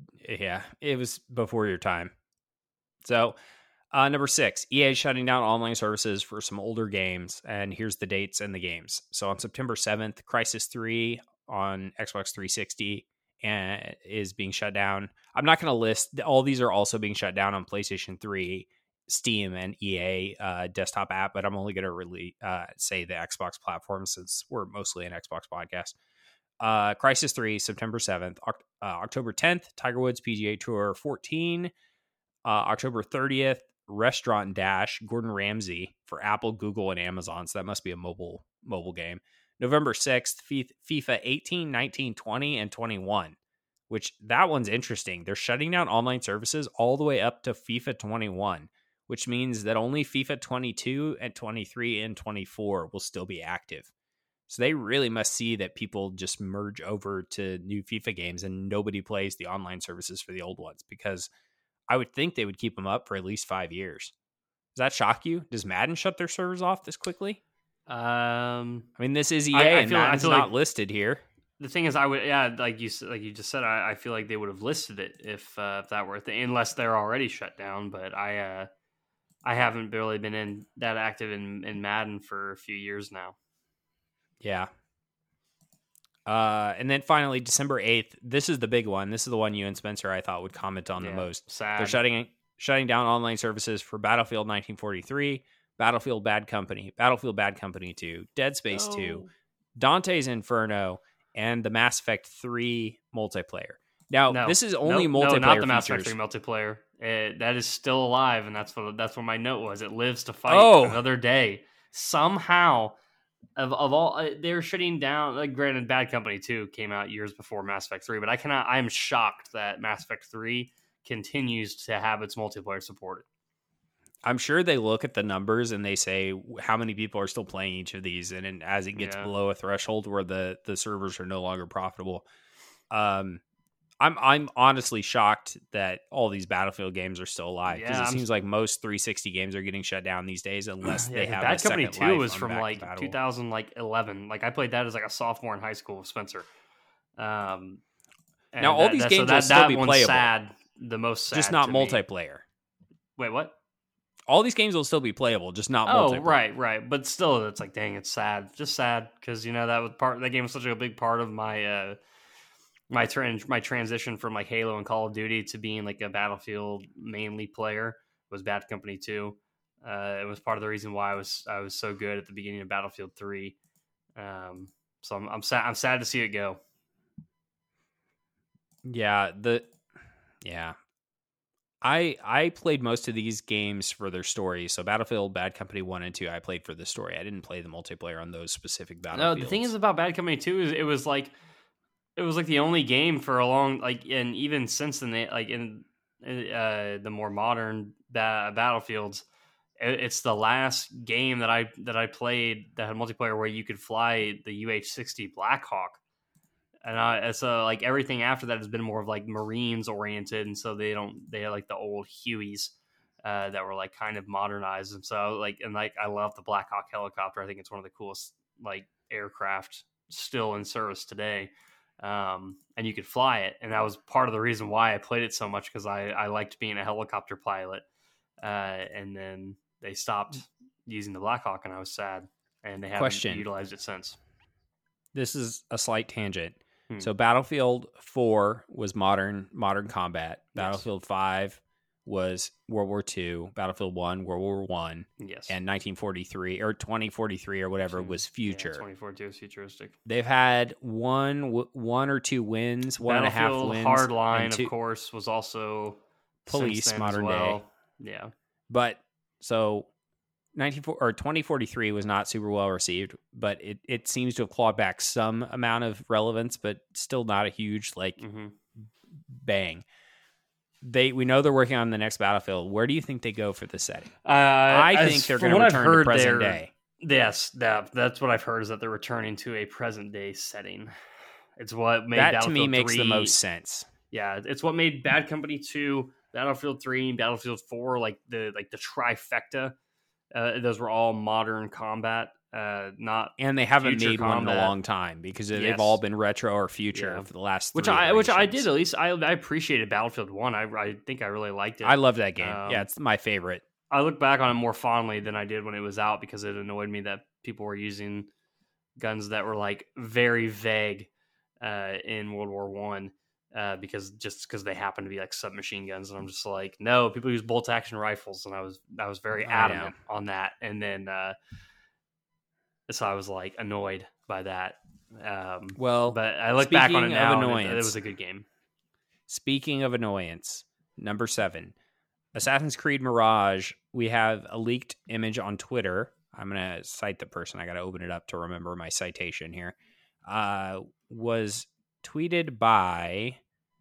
Speaker 1: was before your time. So, number 6, EA is shutting down online services for some older games, and here's the dates and the games. So on September 7th, Crysis 3 on Xbox 360 is being shut down. I'm not going to list, all these are also being shut down on PlayStation 3, Steam, and EA desktop app, but I'm only going to really say the Xbox platform since we're mostly an Xbox podcast. Crysis 3, September 7th. October 10th, Tiger Woods PGA Tour 14. October 30th, Restaurant Dash, Gordon Ramsay for Apple, Google, and Amazon. So that must be a mobile game. November 6th, FIFA 18, 19, 20, and 21, which that one's interesting. They're shutting down online services all the way up to FIFA 21, which means that only FIFA 22 and 23 and 24 will still be active. So they really must see that people just merge over to new FIFA games and nobody plays the online services for the old ones, because I would think they would keep them up for at least 5 years. Does that shock you? Does Madden shut their servers off this quickly? I mean, this is EA, and Madden's not listed here.
Speaker 2: The thing is, like you just said, I feel like they would have listed it if that were a thing, unless they're already shut down. But I haven't really been that active in Madden for a few years now.
Speaker 1: Yeah. And then finally, December 8th, this is the big one. This is the one you and Spencer, I thought, would comment on the most.
Speaker 2: Sad.
Speaker 1: They're shutting down online services for Battlefield 1943, Battlefield Bad Company 2, Dead Space 2, Dante's Inferno, and the Mass Effect 3 multiplayer. Now, this is only multiplayer
Speaker 2: not the
Speaker 1: features.
Speaker 2: Mass Effect 3 multiplayer. That is still alive, and that's what my note was. It lives to fight another day. Somehow... Of all, they're shutting down. Like, granted, Bad Company 2 came out years before Mass Effect 3, but I'm shocked that Mass Effect 3 continues to have its multiplayer supported.
Speaker 1: I'm sure they look at the numbers and they say how many people are still playing each of these, and as it gets below a threshold where the servers are no longer profitable, I'm honestly shocked that all these Battlefield games are still alive, because it seems like most 360 games are getting shut down these days unless they have
Speaker 2: Bad
Speaker 1: a
Speaker 2: Company
Speaker 1: second
Speaker 2: 2
Speaker 1: life
Speaker 2: was from like
Speaker 1: compatible.
Speaker 2: 2011. Like I played that as like a sophomore in high school with Spencer.
Speaker 1: Now all these games will still be playable.
Speaker 2: Sad, the most sad,
Speaker 1: just not multiplayer.
Speaker 2: Wait, what?
Speaker 1: All these games will still be playable, just not multiplayer.
Speaker 2: Right. But still, it's like, dang, it's sad. Just sad, because that game was such a big part of my my transition from like Halo and Call of Duty to being like a Battlefield mainly player was Bad Company 2. It was part of the reason why I was so good at the beginning of Battlefield 3. So I'm sad to see it go.
Speaker 1: Yeah, I played most of these games for their story. So Battlefield, Bad Company 1 and 2, I played for the story. I didn't play the multiplayer on those specific Battlefields.
Speaker 2: No, the thing is about Bad Company 2 is it was like the only game for a long, like, and even since then, like in the more modern Battlefields, it's the last game that I played that had multiplayer where you could fly the UH-60 Blackhawk. And so like everything after that has been more of like Marines oriented, and so they have like the old Hueys that were like kind of modernized, and so I love the Black Hawk helicopter. I think it's one of the coolest like aircraft still in service today, and you could fly it, and that was part of the reason why I played it so much, because I liked being a helicopter pilot, and then they stopped using the Black Hawk, and I was sad, and they haven't utilized it since.
Speaker 1: This is a slight tangent. So Battlefield 4 was modern combat. Battlefield 5 was World War II. Battlefield 1, World War 1.
Speaker 2: Yes.
Speaker 1: And 1943 or 2043 or whatever was future.
Speaker 2: 2042 is futuristic.
Speaker 1: They've had one or two wins, 1.5 wins.
Speaker 2: Hardline, of course, was also
Speaker 1: Police modern day.
Speaker 2: Yeah.
Speaker 1: But so 2043 was not super well received, but it seems to have clawed back some amount of relevance, but still not a huge bang. We know they're working on the next Battlefield. Where do you think they go for the setting? I think they're going to return to present day.
Speaker 2: Yes, that's what I've heard, is that they're returning to a present day setting. It's what made
Speaker 1: that
Speaker 2: Battlefield
Speaker 1: to me makes
Speaker 2: 3,
Speaker 1: the most sense.
Speaker 2: Yeah, it's what made Bad Company 2, Battlefield 3, and Battlefield 4 like the trifecta. Those were all modern combat, not
Speaker 1: and they haven't made
Speaker 2: combat.
Speaker 1: One in a long time, because they've all been retro or future for the last 3
Speaker 2: which I did. At least I appreciated Battlefield 1. I think I really liked it.
Speaker 1: I love that game. Yeah, it's my favorite.
Speaker 2: I look back on it more fondly than I did when it was out, because it annoyed me that people were using guns that were like very vague in World War One. Because they happen to be like submachine guns, and I'm just like, no, people use bolt action rifles, and I was very adamant on that, and then so I was like annoyed by that. But I look back on it now, and it was a good game.
Speaker 1: Speaking of annoyance, number 7, Assassin's Creed Mirage. We have a leaked image on Twitter. I'm gonna cite the person. I gotta open it up to remember my citation here. Was tweeted by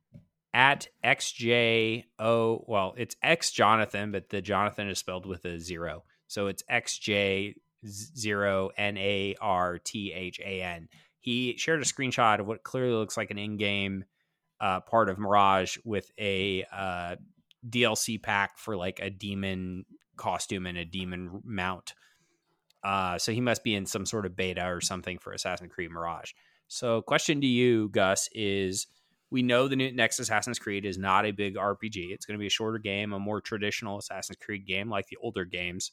Speaker 1: @XJO. Well, it's X Jonathan, but the Jonathan is spelled with a 0. So it's XJ0NARTHAN. He shared a screenshot of what clearly looks like an in-game part of Mirage with a DLC pack for like a demon costume and a demon mount. So he must be in some sort of beta or something for Assassin's Creed Mirage. So question to you, Gus, is we know the next Assassin's Creed is not a big RPG. It's going to be a shorter game, a more traditional Assassin's Creed game like the older games.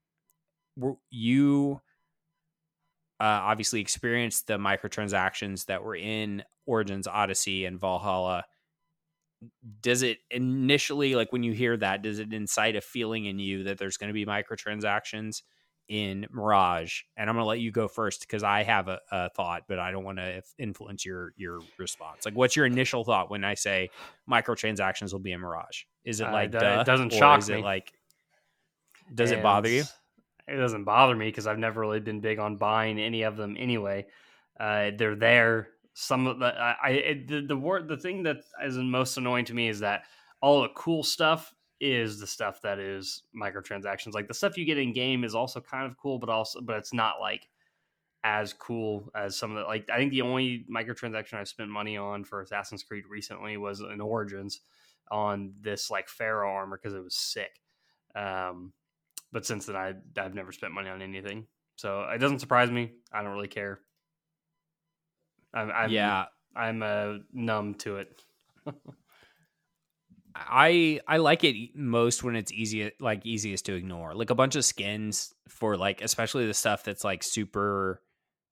Speaker 1: You obviously experienced the microtransactions that were in Origins, Odyssey, and Valhalla. Does it initially, like when you hear that, does it incite a feeling in you that there's going to be microtransactions in Mirage? And I'm going to let you go first, because I have a thought, but I don't want to influence your response. Like, what's your initial thought when I say microtransactions will be in Mirage? Is it like,
Speaker 2: it doesn't shock me?
Speaker 1: Does it bother you?
Speaker 2: It doesn't bother me, because I've never really been big on buying any of them anyway. They're there. Some of the thing that is most annoying to me is that all the cool stuff is the stuff that is microtransactions. Like the stuff you get in game is also kind of cool, but it's not like as cool as some of the, like, I think the only microtransaction I've spent money on for Assassin's Creed recently was in Origins on this like Pharaoh armor because it was sick. But since then I've never spent money on anything, so it doesn't surprise me. I don't really care. I'm numb to it.
Speaker 1: I like it most when it's easiest to ignore, like a bunch of skins for like, especially the stuff that's like super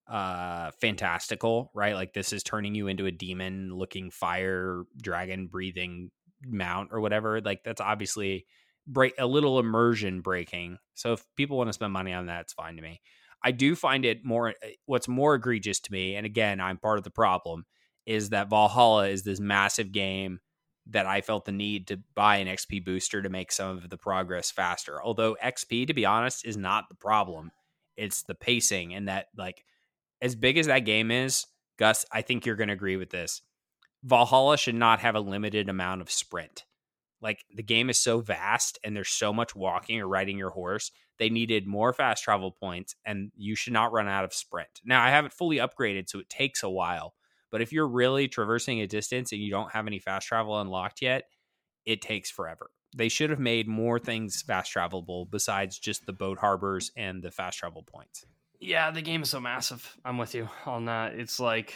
Speaker 1: fantastical, right? Like this is turning you into a demon looking fire dragon breathing mount or whatever. Like that's obviously a little immersion breaking. So if people want to spend money on that, it's fine to me. I do find it what's more egregious to me, and again, I'm part of the problem, is that Valhalla is this massive game that I felt the need to buy an XP booster to make some of the progress faster. Although XP, to be honest, is not the problem. It's the pacing, and that, like, as big as that game is, Gus, I think you're going to agree with this. Valhalla should not have a limited amount of sprint. Like, the game is so vast and there's so much walking or riding your horse. They needed more fast travel points, and you should not run out of sprint. Now, I have it fully upgraded, so it takes a while. But if you're really traversing a distance and you don't have any fast travel unlocked yet, it takes forever. They should have made more things fast travelable besides just the boat harbors and the fast travel points.
Speaker 2: Yeah, the game is so massive. I'm with you on that. It's like,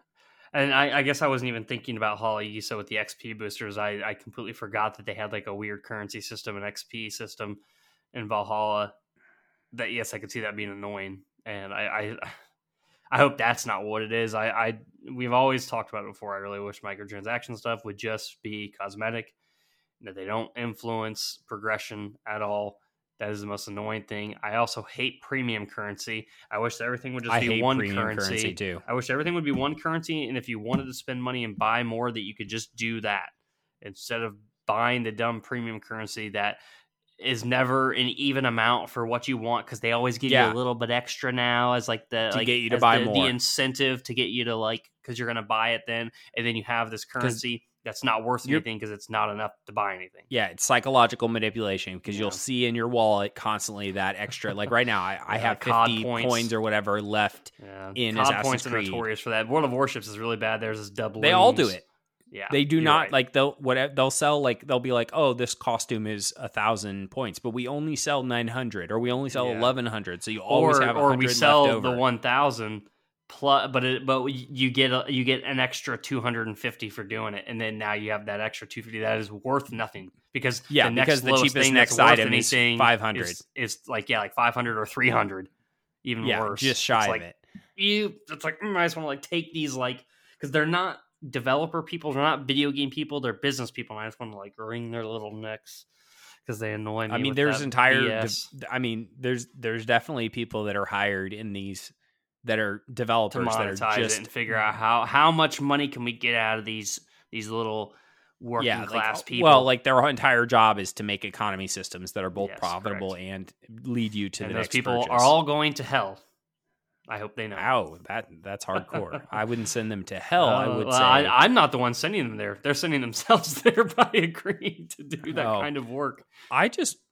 Speaker 2: and I guess I wasn't even thinking about Holly. So with the XP boosters, I completely forgot that they had like a weird currency system, an XP system in Valhalla. That, yes, I could see that being annoying, and I hope that's not what it is. We've always talked about it before. I really wish microtransaction stuff would just be cosmetic, that they don't influence progression at all. That is the most annoying thing. I also hate premium currency. I wish that everything would just be one currency
Speaker 1: too.
Speaker 2: I wish everything would be one currency, and if you wanted to spend money and buy more, that you could just do that instead of buying the dumb premium currency that is never an even amount for what you want, because they always give you a little bit extra now as like the
Speaker 1: to get you to buy more.
Speaker 2: The incentive to get you to, like, because you're going to buy it then, and then you have this currency that's not worth anything because it's not enough to buy anything.
Speaker 1: Yeah, it's psychological manipulation, because you'll see in your wallet constantly that extra. Like right now, I have 50 coins or whatever left in
Speaker 2: COD
Speaker 1: Assassin's
Speaker 2: points
Speaker 1: Creed.
Speaker 2: Are notorious for that. World of Warships is really bad. There's this double.
Speaker 1: They all do it.
Speaker 2: Yeah,
Speaker 1: they do not
Speaker 2: right.
Speaker 1: Like they'll sell, like they'll be like, oh, this costume is 1,000 points, but we only sell 900 or we only sell 1,100. So you always have 100
Speaker 2: or we sell
Speaker 1: left over.
Speaker 2: the 1,000 plus, but you get an extra 250 for doing it, and then now you have that extra 250 that is worth nothing because
Speaker 1: the cheapest next item is 500.
Speaker 2: Is like 500 or 300, even worse.
Speaker 1: Just shy of it.
Speaker 2: It's like I just want to like take these, like, because they're not developer people, they're not video game people, they're business people, and I just want to like wring their little necks because they annoy me.
Speaker 1: I mean, there's there's definitely people that are hired in these that are developers
Speaker 2: to monetize
Speaker 1: that are just
Speaker 2: it and figure out how much money can we get out of these little working class people.
Speaker 1: Well, like their entire job is to make economy systems that are both profitable and lead you to the next
Speaker 2: people
Speaker 1: purchase.
Speaker 2: Are all going to hell. I hope they know.
Speaker 1: Wow, that's hardcore. I wouldn't send them to hell. I would say
Speaker 2: I'm not the one sending them there. They're sending themselves there by agreeing to do that kind of work.
Speaker 1: I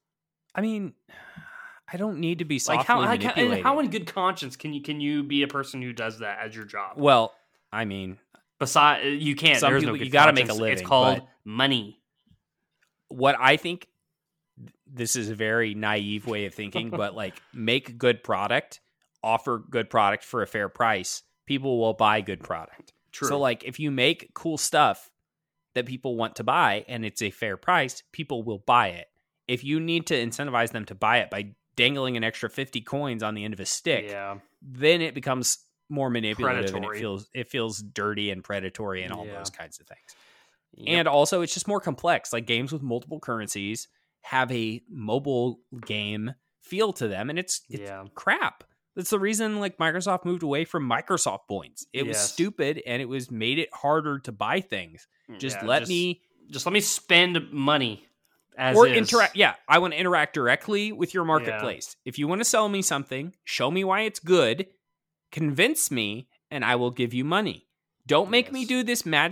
Speaker 1: don't need to be softly manipulated.
Speaker 2: How in good conscience can you be a person who does that as your job?
Speaker 1: Well, I mean,
Speaker 2: besides you can't. There's no good
Speaker 1: you got to make a living.
Speaker 2: It's called money.
Speaker 1: What I think, this is a very naive way of thinking, but like make good product. Offer good product for a fair price, people will buy good product.
Speaker 2: True.
Speaker 1: So like if you make cool stuff that people want to buy and it's a fair price, people will buy it. If you need to incentivize them to buy it by dangling an extra 50 coins on the end of a stick, then it becomes more manipulative predatory. And it feels dirty and predatory and all those kinds of things. Yep. And also it's just more complex. Like games with multiple currencies have a mobile game feel to them, and it's crap. That's the reason like Microsoft moved away from Microsoft points. It was stupid, and it made it harder to buy things. Just let me
Speaker 2: spend money as
Speaker 1: interact. Yeah, I want to interact directly with your marketplace. If you want to sell me something, show me why it's good, convince me, and I will give you money. Don't make me do this magic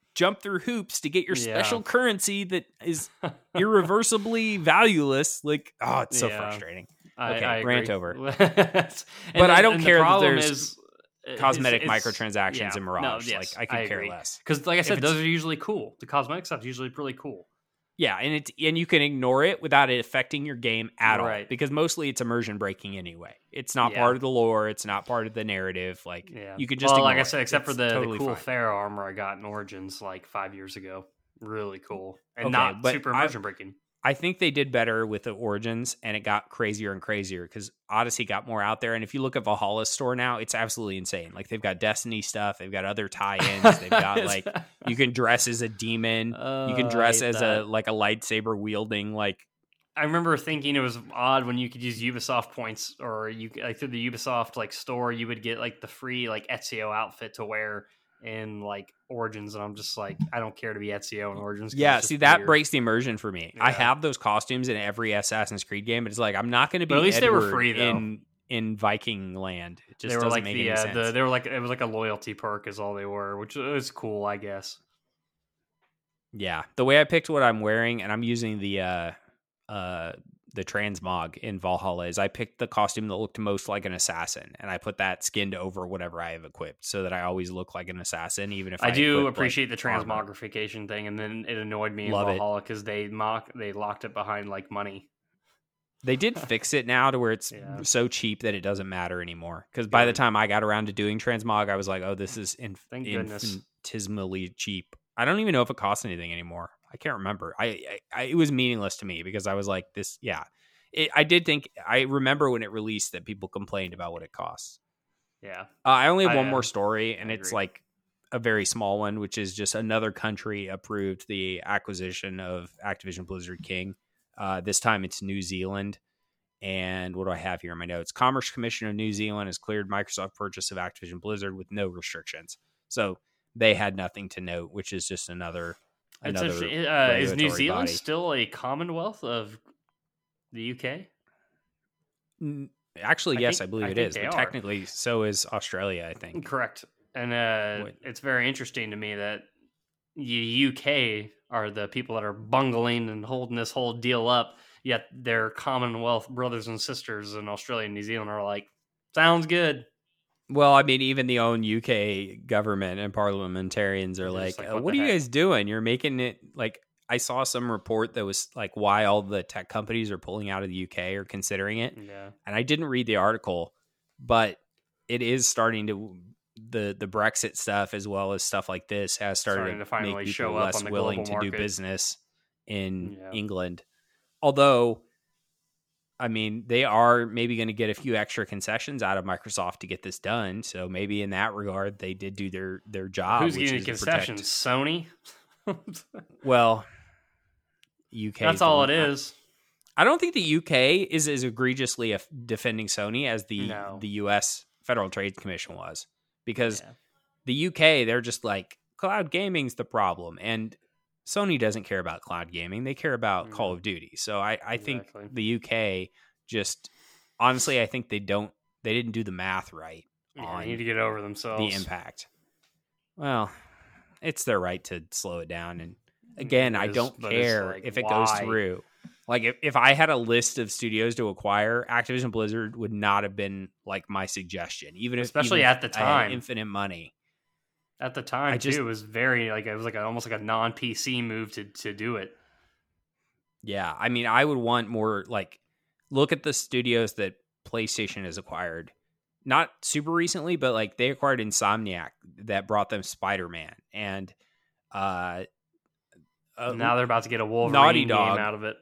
Speaker 1: jump through hoops to get your special currency that is irreversibly valueless. Like, oh, it's so frustrating.
Speaker 2: I
Speaker 1: rant
Speaker 2: agree.
Speaker 1: over.
Speaker 2: But
Speaker 1: I don't care that there's cosmetic microtransactions in Mirage.
Speaker 2: No, yes,
Speaker 1: I could care less.
Speaker 2: Because, like I said, those are usually cool. The cosmetic stuff is usually really cool.
Speaker 1: Yeah, and you can ignore it without it affecting your game at all. Because mostly it's immersion breaking anyway. It's not part of the lore. It's not part of the narrative. Like, you can just ignore
Speaker 2: like I said, except for the cool
Speaker 1: fine.
Speaker 2: Fair armor I got in Origins like 5 years ago. Really cool. And not super immersion breaking.
Speaker 1: I think they did better with the Origins, and it got crazier and crazier because Odyssey got more out there. And if you look at Valhalla's store now, it's absolutely insane. Like, they've got Destiny stuff, they've got other tie-ins, they've got like you can dress as a demon, you can dress as a lightsaber wielding like.
Speaker 2: I remember thinking it was odd when you could use Ubisoft points, or you like through the Ubisoft like store, you would get like the free like Ezio outfit to wear in like Origins, and I'm just like, I don't care to be Ezio in Origins.
Speaker 1: Yeah, see, that breaks the immersion for me. Yeah. I have those costumes in every Assassin's Creed game, but it's like I'm not going to be.
Speaker 2: But at least
Speaker 1: Edward
Speaker 2: they were free though.
Speaker 1: In Viking land. It just
Speaker 2: they were
Speaker 1: doesn't
Speaker 2: like
Speaker 1: make any sense.
Speaker 2: They were like, it was like a loyalty perk is all they were, which was cool, I guess.
Speaker 1: Yeah, the way I picked what I'm wearing, and I'm using the transmog in Valhalla, is I picked the costume that looked most like an assassin, and I put that skinned over whatever I have equipped, so that I always look like an assassin, even if I
Speaker 2: do appreciate the transmogrification thing. And then it annoyed me in Valhalla because they locked it behind like money.
Speaker 1: They did fix it now to where it's so cheap that it doesn't matter anymore. Because by the time I got around to doing transmog, I was like, oh, this is infinitesimally cheap. I don't even know if it costs anything anymore. I can't remember. It was meaningless to me because I was like, this, I remember when it released that people complained about what it costs.
Speaker 2: Yeah.
Speaker 1: I only have one more story, and it's like a very small one, which is just another country approved the acquisition of Activision Blizzard King. This time it's New Zealand. And what do I have here in my notes? Commerce Commission of New Zealand has cleared Microsoft purchase of Activision Blizzard with no restrictions. So they had nothing to note, which is just another
Speaker 2: is New Zealand
Speaker 1: body.
Speaker 2: Still a Commonwealth of the UK?
Speaker 1: Actually, yes, I believe it is. But technically, so is Australia, I think.
Speaker 2: Correct. And it's very interesting to me that the UK are the people that are bungling and holding this whole deal up, yet their Commonwealth brothers and sisters in Australia and New Zealand are like, sounds good.
Speaker 1: Well, I mean, even the own UK government and parliamentarians are like, what are you guys doing? You're making it like, I saw some report that was like why all the tech companies are pulling out of the UK or considering it.
Speaker 2: Yeah.
Speaker 1: And I didn't read the article, but it is starting to, the Brexit stuff as well as stuff like this has started to finally make people less willing to do business in England. Although, I mean, they are maybe going to get a few extra concessions out of Microsoft to get this done. So maybe in that regard, they did do their job.
Speaker 2: Who's getting concessions? Sony?
Speaker 1: Well, UK.
Speaker 2: That's all it is.
Speaker 1: I don't think the UK is as egregiously defending Sony as the US Federal Trade Commission was. Because the UK, they're just like, cloud gaming's the problem. And Sony doesn't care about cloud gaming. They care about Call of Duty. So I think the UK just, honestly, I think they didn't do the math right.
Speaker 2: They need to get over themselves.
Speaker 1: The impact. Well, it's their right to slow it down. And again, I don't care if it goes through. Like if I had a list of studios to acquire, Activision Blizzard would not have been like my suggestion, especially
Speaker 2: at the time,
Speaker 1: I had infinite money.
Speaker 2: At the time, it was very like it was like almost like a non-PC move to do it.
Speaker 1: Yeah, I mean, I would want more like look at the studios that PlayStation has acquired, not super recently, but like they acquired Insomniac that brought them Spider-Man, and
Speaker 2: now they're about to get a Wolverine
Speaker 1: Naughty Dog
Speaker 2: game out of it.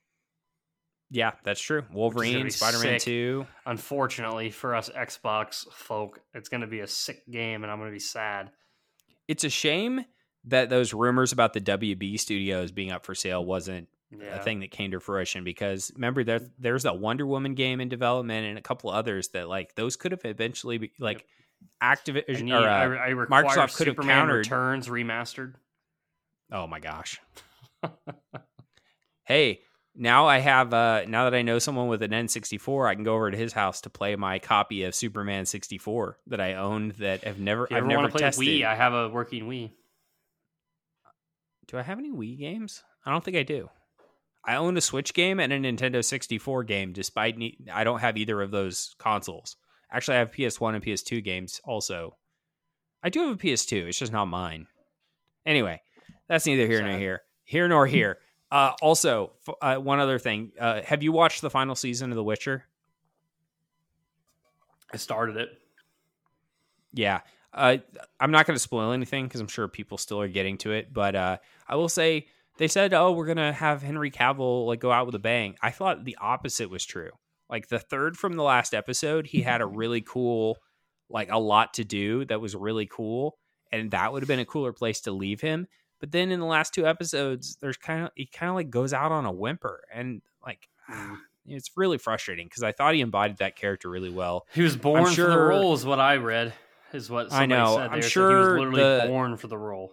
Speaker 1: Yeah, that's true. Wolverine, Spider-Man 2.
Speaker 2: Unfortunately for us Xbox folk, it's going to be a sick game, and I'm going to be sad.
Speaker 1: It's a shame that those rumors about the WB Studios being up for sale wasn't a thing that came to fruition, because remember there's a Wonder Woman game in development and a couple others that like those could have eventually be like Activision or Microsoft could have countered.
Speaker 2: Returns remastered.
Speaker 1: Oh my gosh. Hey, now I have now that I know someone with an N64, I can go over to his house to play my copy of Superman 64 that I owned that I've never tested.
Speaker 2: Wii, I have a working Wii.
Speaker 1: Do I have any Wii games? I don't think I do. I own a Switch game and a Nintendo 64 game, despite I don't have either of those consoles. Actually, I have PS1 and PS2 games also. I do have a PS2. It's just not mine. Anyway, that's neither here nor here. Here nor here. Also, one other thing. Have you watched the final season of The Witcher?
Speaker 2: I started it.
Speaker 1: Yeah. I'm not going to spoil anything because I'm sure people still are getting to it. But I will say, they said, oh, we're going to have Henry Cavill like go out with a bang. I thought the opposite was true. Like the third from the last episode, he had a really cool, like a lot to do that was really cool. And that would have been a cooler place to leave him. But then in the last 2 episodes, he kind of like goes out on a whimper. And like, it's really frustrating because I thought he embodied that character really well.
Speaker 2: He was born for the role is what I read, is what somebody
Speaker 1: I know.
Speaker 2: said.
Speaker 1: I'm sure
Speaker 2: he was literally born for the role.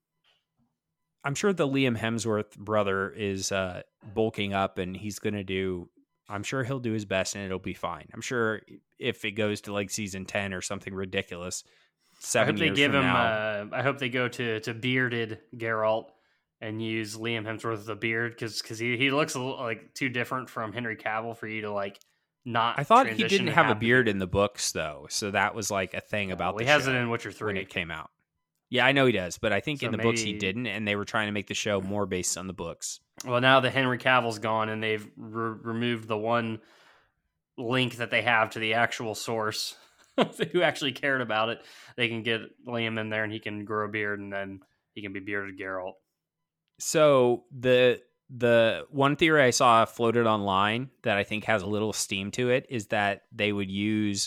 Speaker 1: I'm sure the Liam Hemsworth brother is bulking up and I'm sure he'll do his best and it'll be fine. I'm sure if it goes to like season 10 or something ridiculous, 7 years from now.
Speaker 2: I hope they go to bearded Geralt and use Liam Hemsworth with a beard because he looks a little, like too different from Henry Cavill for you to like not.
Speaker 1: I thought he didn't have a beard in the books though, so that was like a thing about.
Speaker 2: He has it in Witcher 3
Speaker 1: when it came out. Yeah, I know he does, but I think in the books he didn't, and they were trying to make the show more based on the books.
Speaker 2: Well, now that Henry Cavill's gone and they've removed the one link that they have to the actual source who actually cared about it, they can get Liam in there and he can grow a beard and then he can be bearded Geralt. So
Speaker 1: the one theory I saw floated online that I think has a little steam to it is that they would use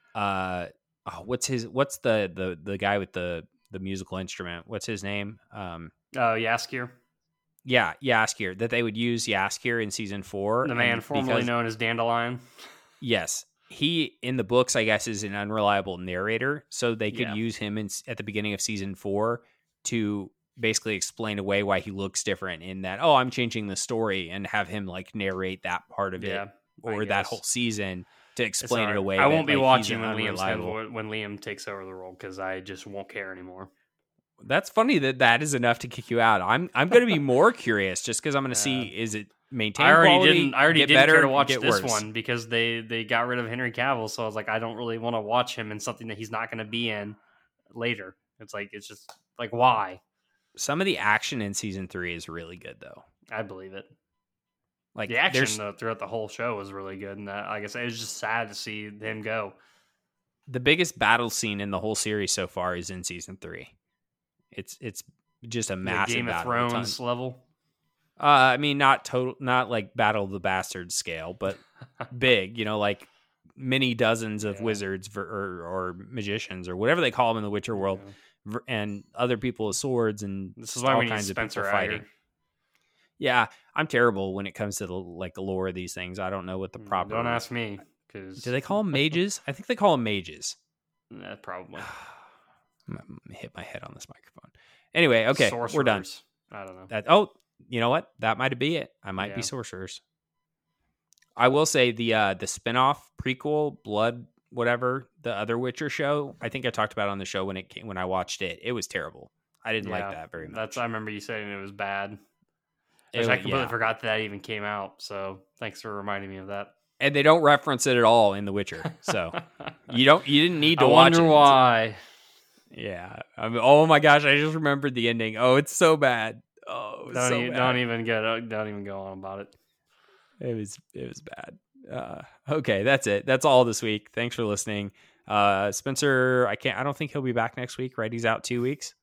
Speaker 1: what's the guy with the musical instrument? What's his name?
Speaker 2: Jaskier.
Speaker 1: Yeah, Jaskier. That they would use Jaskier in season 4.
Speaker 2: The man formerly known as Dandelion.
Speaker 1: Yes. He, in the books, I guess, is an unreliable narrator. So they could use him at the beginning of season 4 to basically explain away why he looks different in that, I'm changing the story, and have him like narrate that part of it or that whole season to explain it away.
Speaker 2: I won't be watching when Liam takes over the role because I just won't care anymore.
Speaker 1: That's funny that is enough to kick you out. I'm going to be more curious just because I'm going to see, is it maintain quality?
Speaker 2: I already didn't
Speaker 1: better,
Speaker 2: care to watch this
Speaker 1: worse.
Speaker 2: one because they got rid of Henry Cavill, so I was like, I don't really want to watch him in something that he's not going to be in later. It's just like, why?
Speaker 1: Some of the action in season 3 is really good, though.
Speaker 2: I believe it.
Speaker 1: Like
Speaker 2: the action throughout the whole show was really good, and like I said, it was just sad to see him go.
Speaker 1: The biggest battle scene in the whole series so far is in season 3. It's just a massive
Speaker 2: Game of Thrones level.
Speaker 1: I mean, not like Battle of the Bastards scale, but big. Like many dozens of wizards or magicians or whatever they call them in the Witcher world. And other people with swords, and
Speaker 2: this is why all kinds of people fighting.
Speaker 1: Yeah, I'm terrible when it comes to the lore of these things. I don't know what the proper.
Speaker 2: Don't ask me, because
Speaker 1: do they call them mages? I think they call them mages.
Speaker 2: Probably.
Speaker 1: I'm gonna hit my head on this microphone. Anyway, okay,
Speaker 2: sorcerers.
Speaker 1: We're done.
Speaker 2: I don't know.
Speaker 1: You know what? That might be it. I might be sorcerers. I will say the spinoff prequel, Blood. Whatever, the other Witcher show, I think I talked about it on the show when I watched it. It was terrible. I didn't like that very much.
Speaker 2: I remember you saying it was bad. I completely forgot that even came out. So thanks for reminding me of that.
Speaker 1: And they don't reference it at all in The Witcher. So you didn't need to watch it.
Speaker 2: I wonder why.
Speaker 1: Yeah. Oh my gosh, I just remembered the ending. Oh, it's so bad. Oh,
Speaker 2: don't even go on about it.
Speaker 1: It was bad. Okay, that's it. That's all this week. Thanks for listening. Spencer, I don't think he'll be back next week, right? He's out 2 weeks.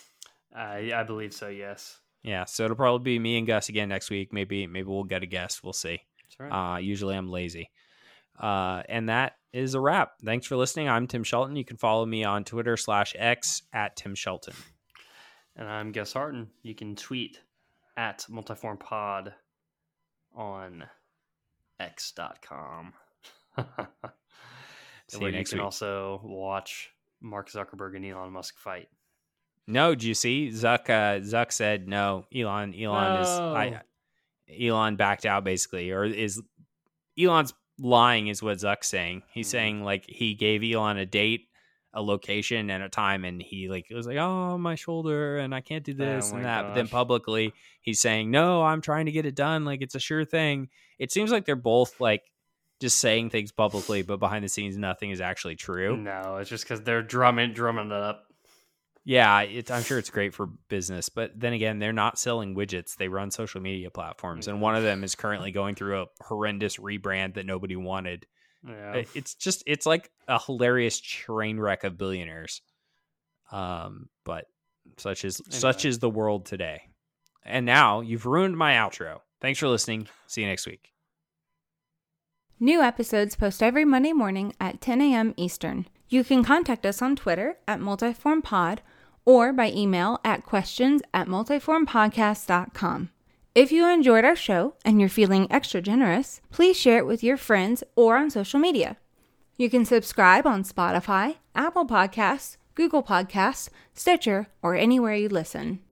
Speaker 2: I believe so, yes.
Speaker 1: Yeah, so it'll probably be me and Gus again next week. Maybe we'll get a guest. We'll see.
Speaker 2: That's right.
Speaker 1: Usually I'm lazy. And that is a wrap. Thanks for listening. I'm Tim Shelton. You can follow me on Twitter /X @Tim Shelton.
Speaker 2: And I'm Gus Harton. You can tweet at multiformpod on x.com. Where you can also watch Mark Zuckerberg and Elon Musk fight.
Speaker 1: No, do you see? Zuck said no. Elon backed out basically, or is Elon's lying is what Zuck's saying. He's saying like he gave Elon a date a location and a time, and he was like, oh, my shoulder, and I can't do this and that. Gosh. But then publicly he's saying, no, I'm trying to get it done. Like, it's a sure thing. It seems like they're both like just saying things publicly, but behind the scenes, nothing is actually true.
Speaker 2: No, it's just because they're drumming it up.
Speaker 1: Yeah, I'm sure it's great for business, but then again, they're not selling widgets. They run social media platforms, and one of them is currently going through a horrendous rebrand that nobody wanted. Yeah. It's like a hilarious train wreck of billionaires. But such is the world today. And now you've ruined my outro. Thanks for listening. See you next week.
Speaker 3: New episodes post every Monday morning at 10 a.m. Eastern. You can contact us on Twitter at multiformpod or by email at questions@multiformpodcast.com. If you enjoyed our show and you're feeling extra generous, please share it with your friends or on social media. You can subscribe on Spotify, Apple Podcasts, Google Podcasts, Stitcher, or anywhere you listen.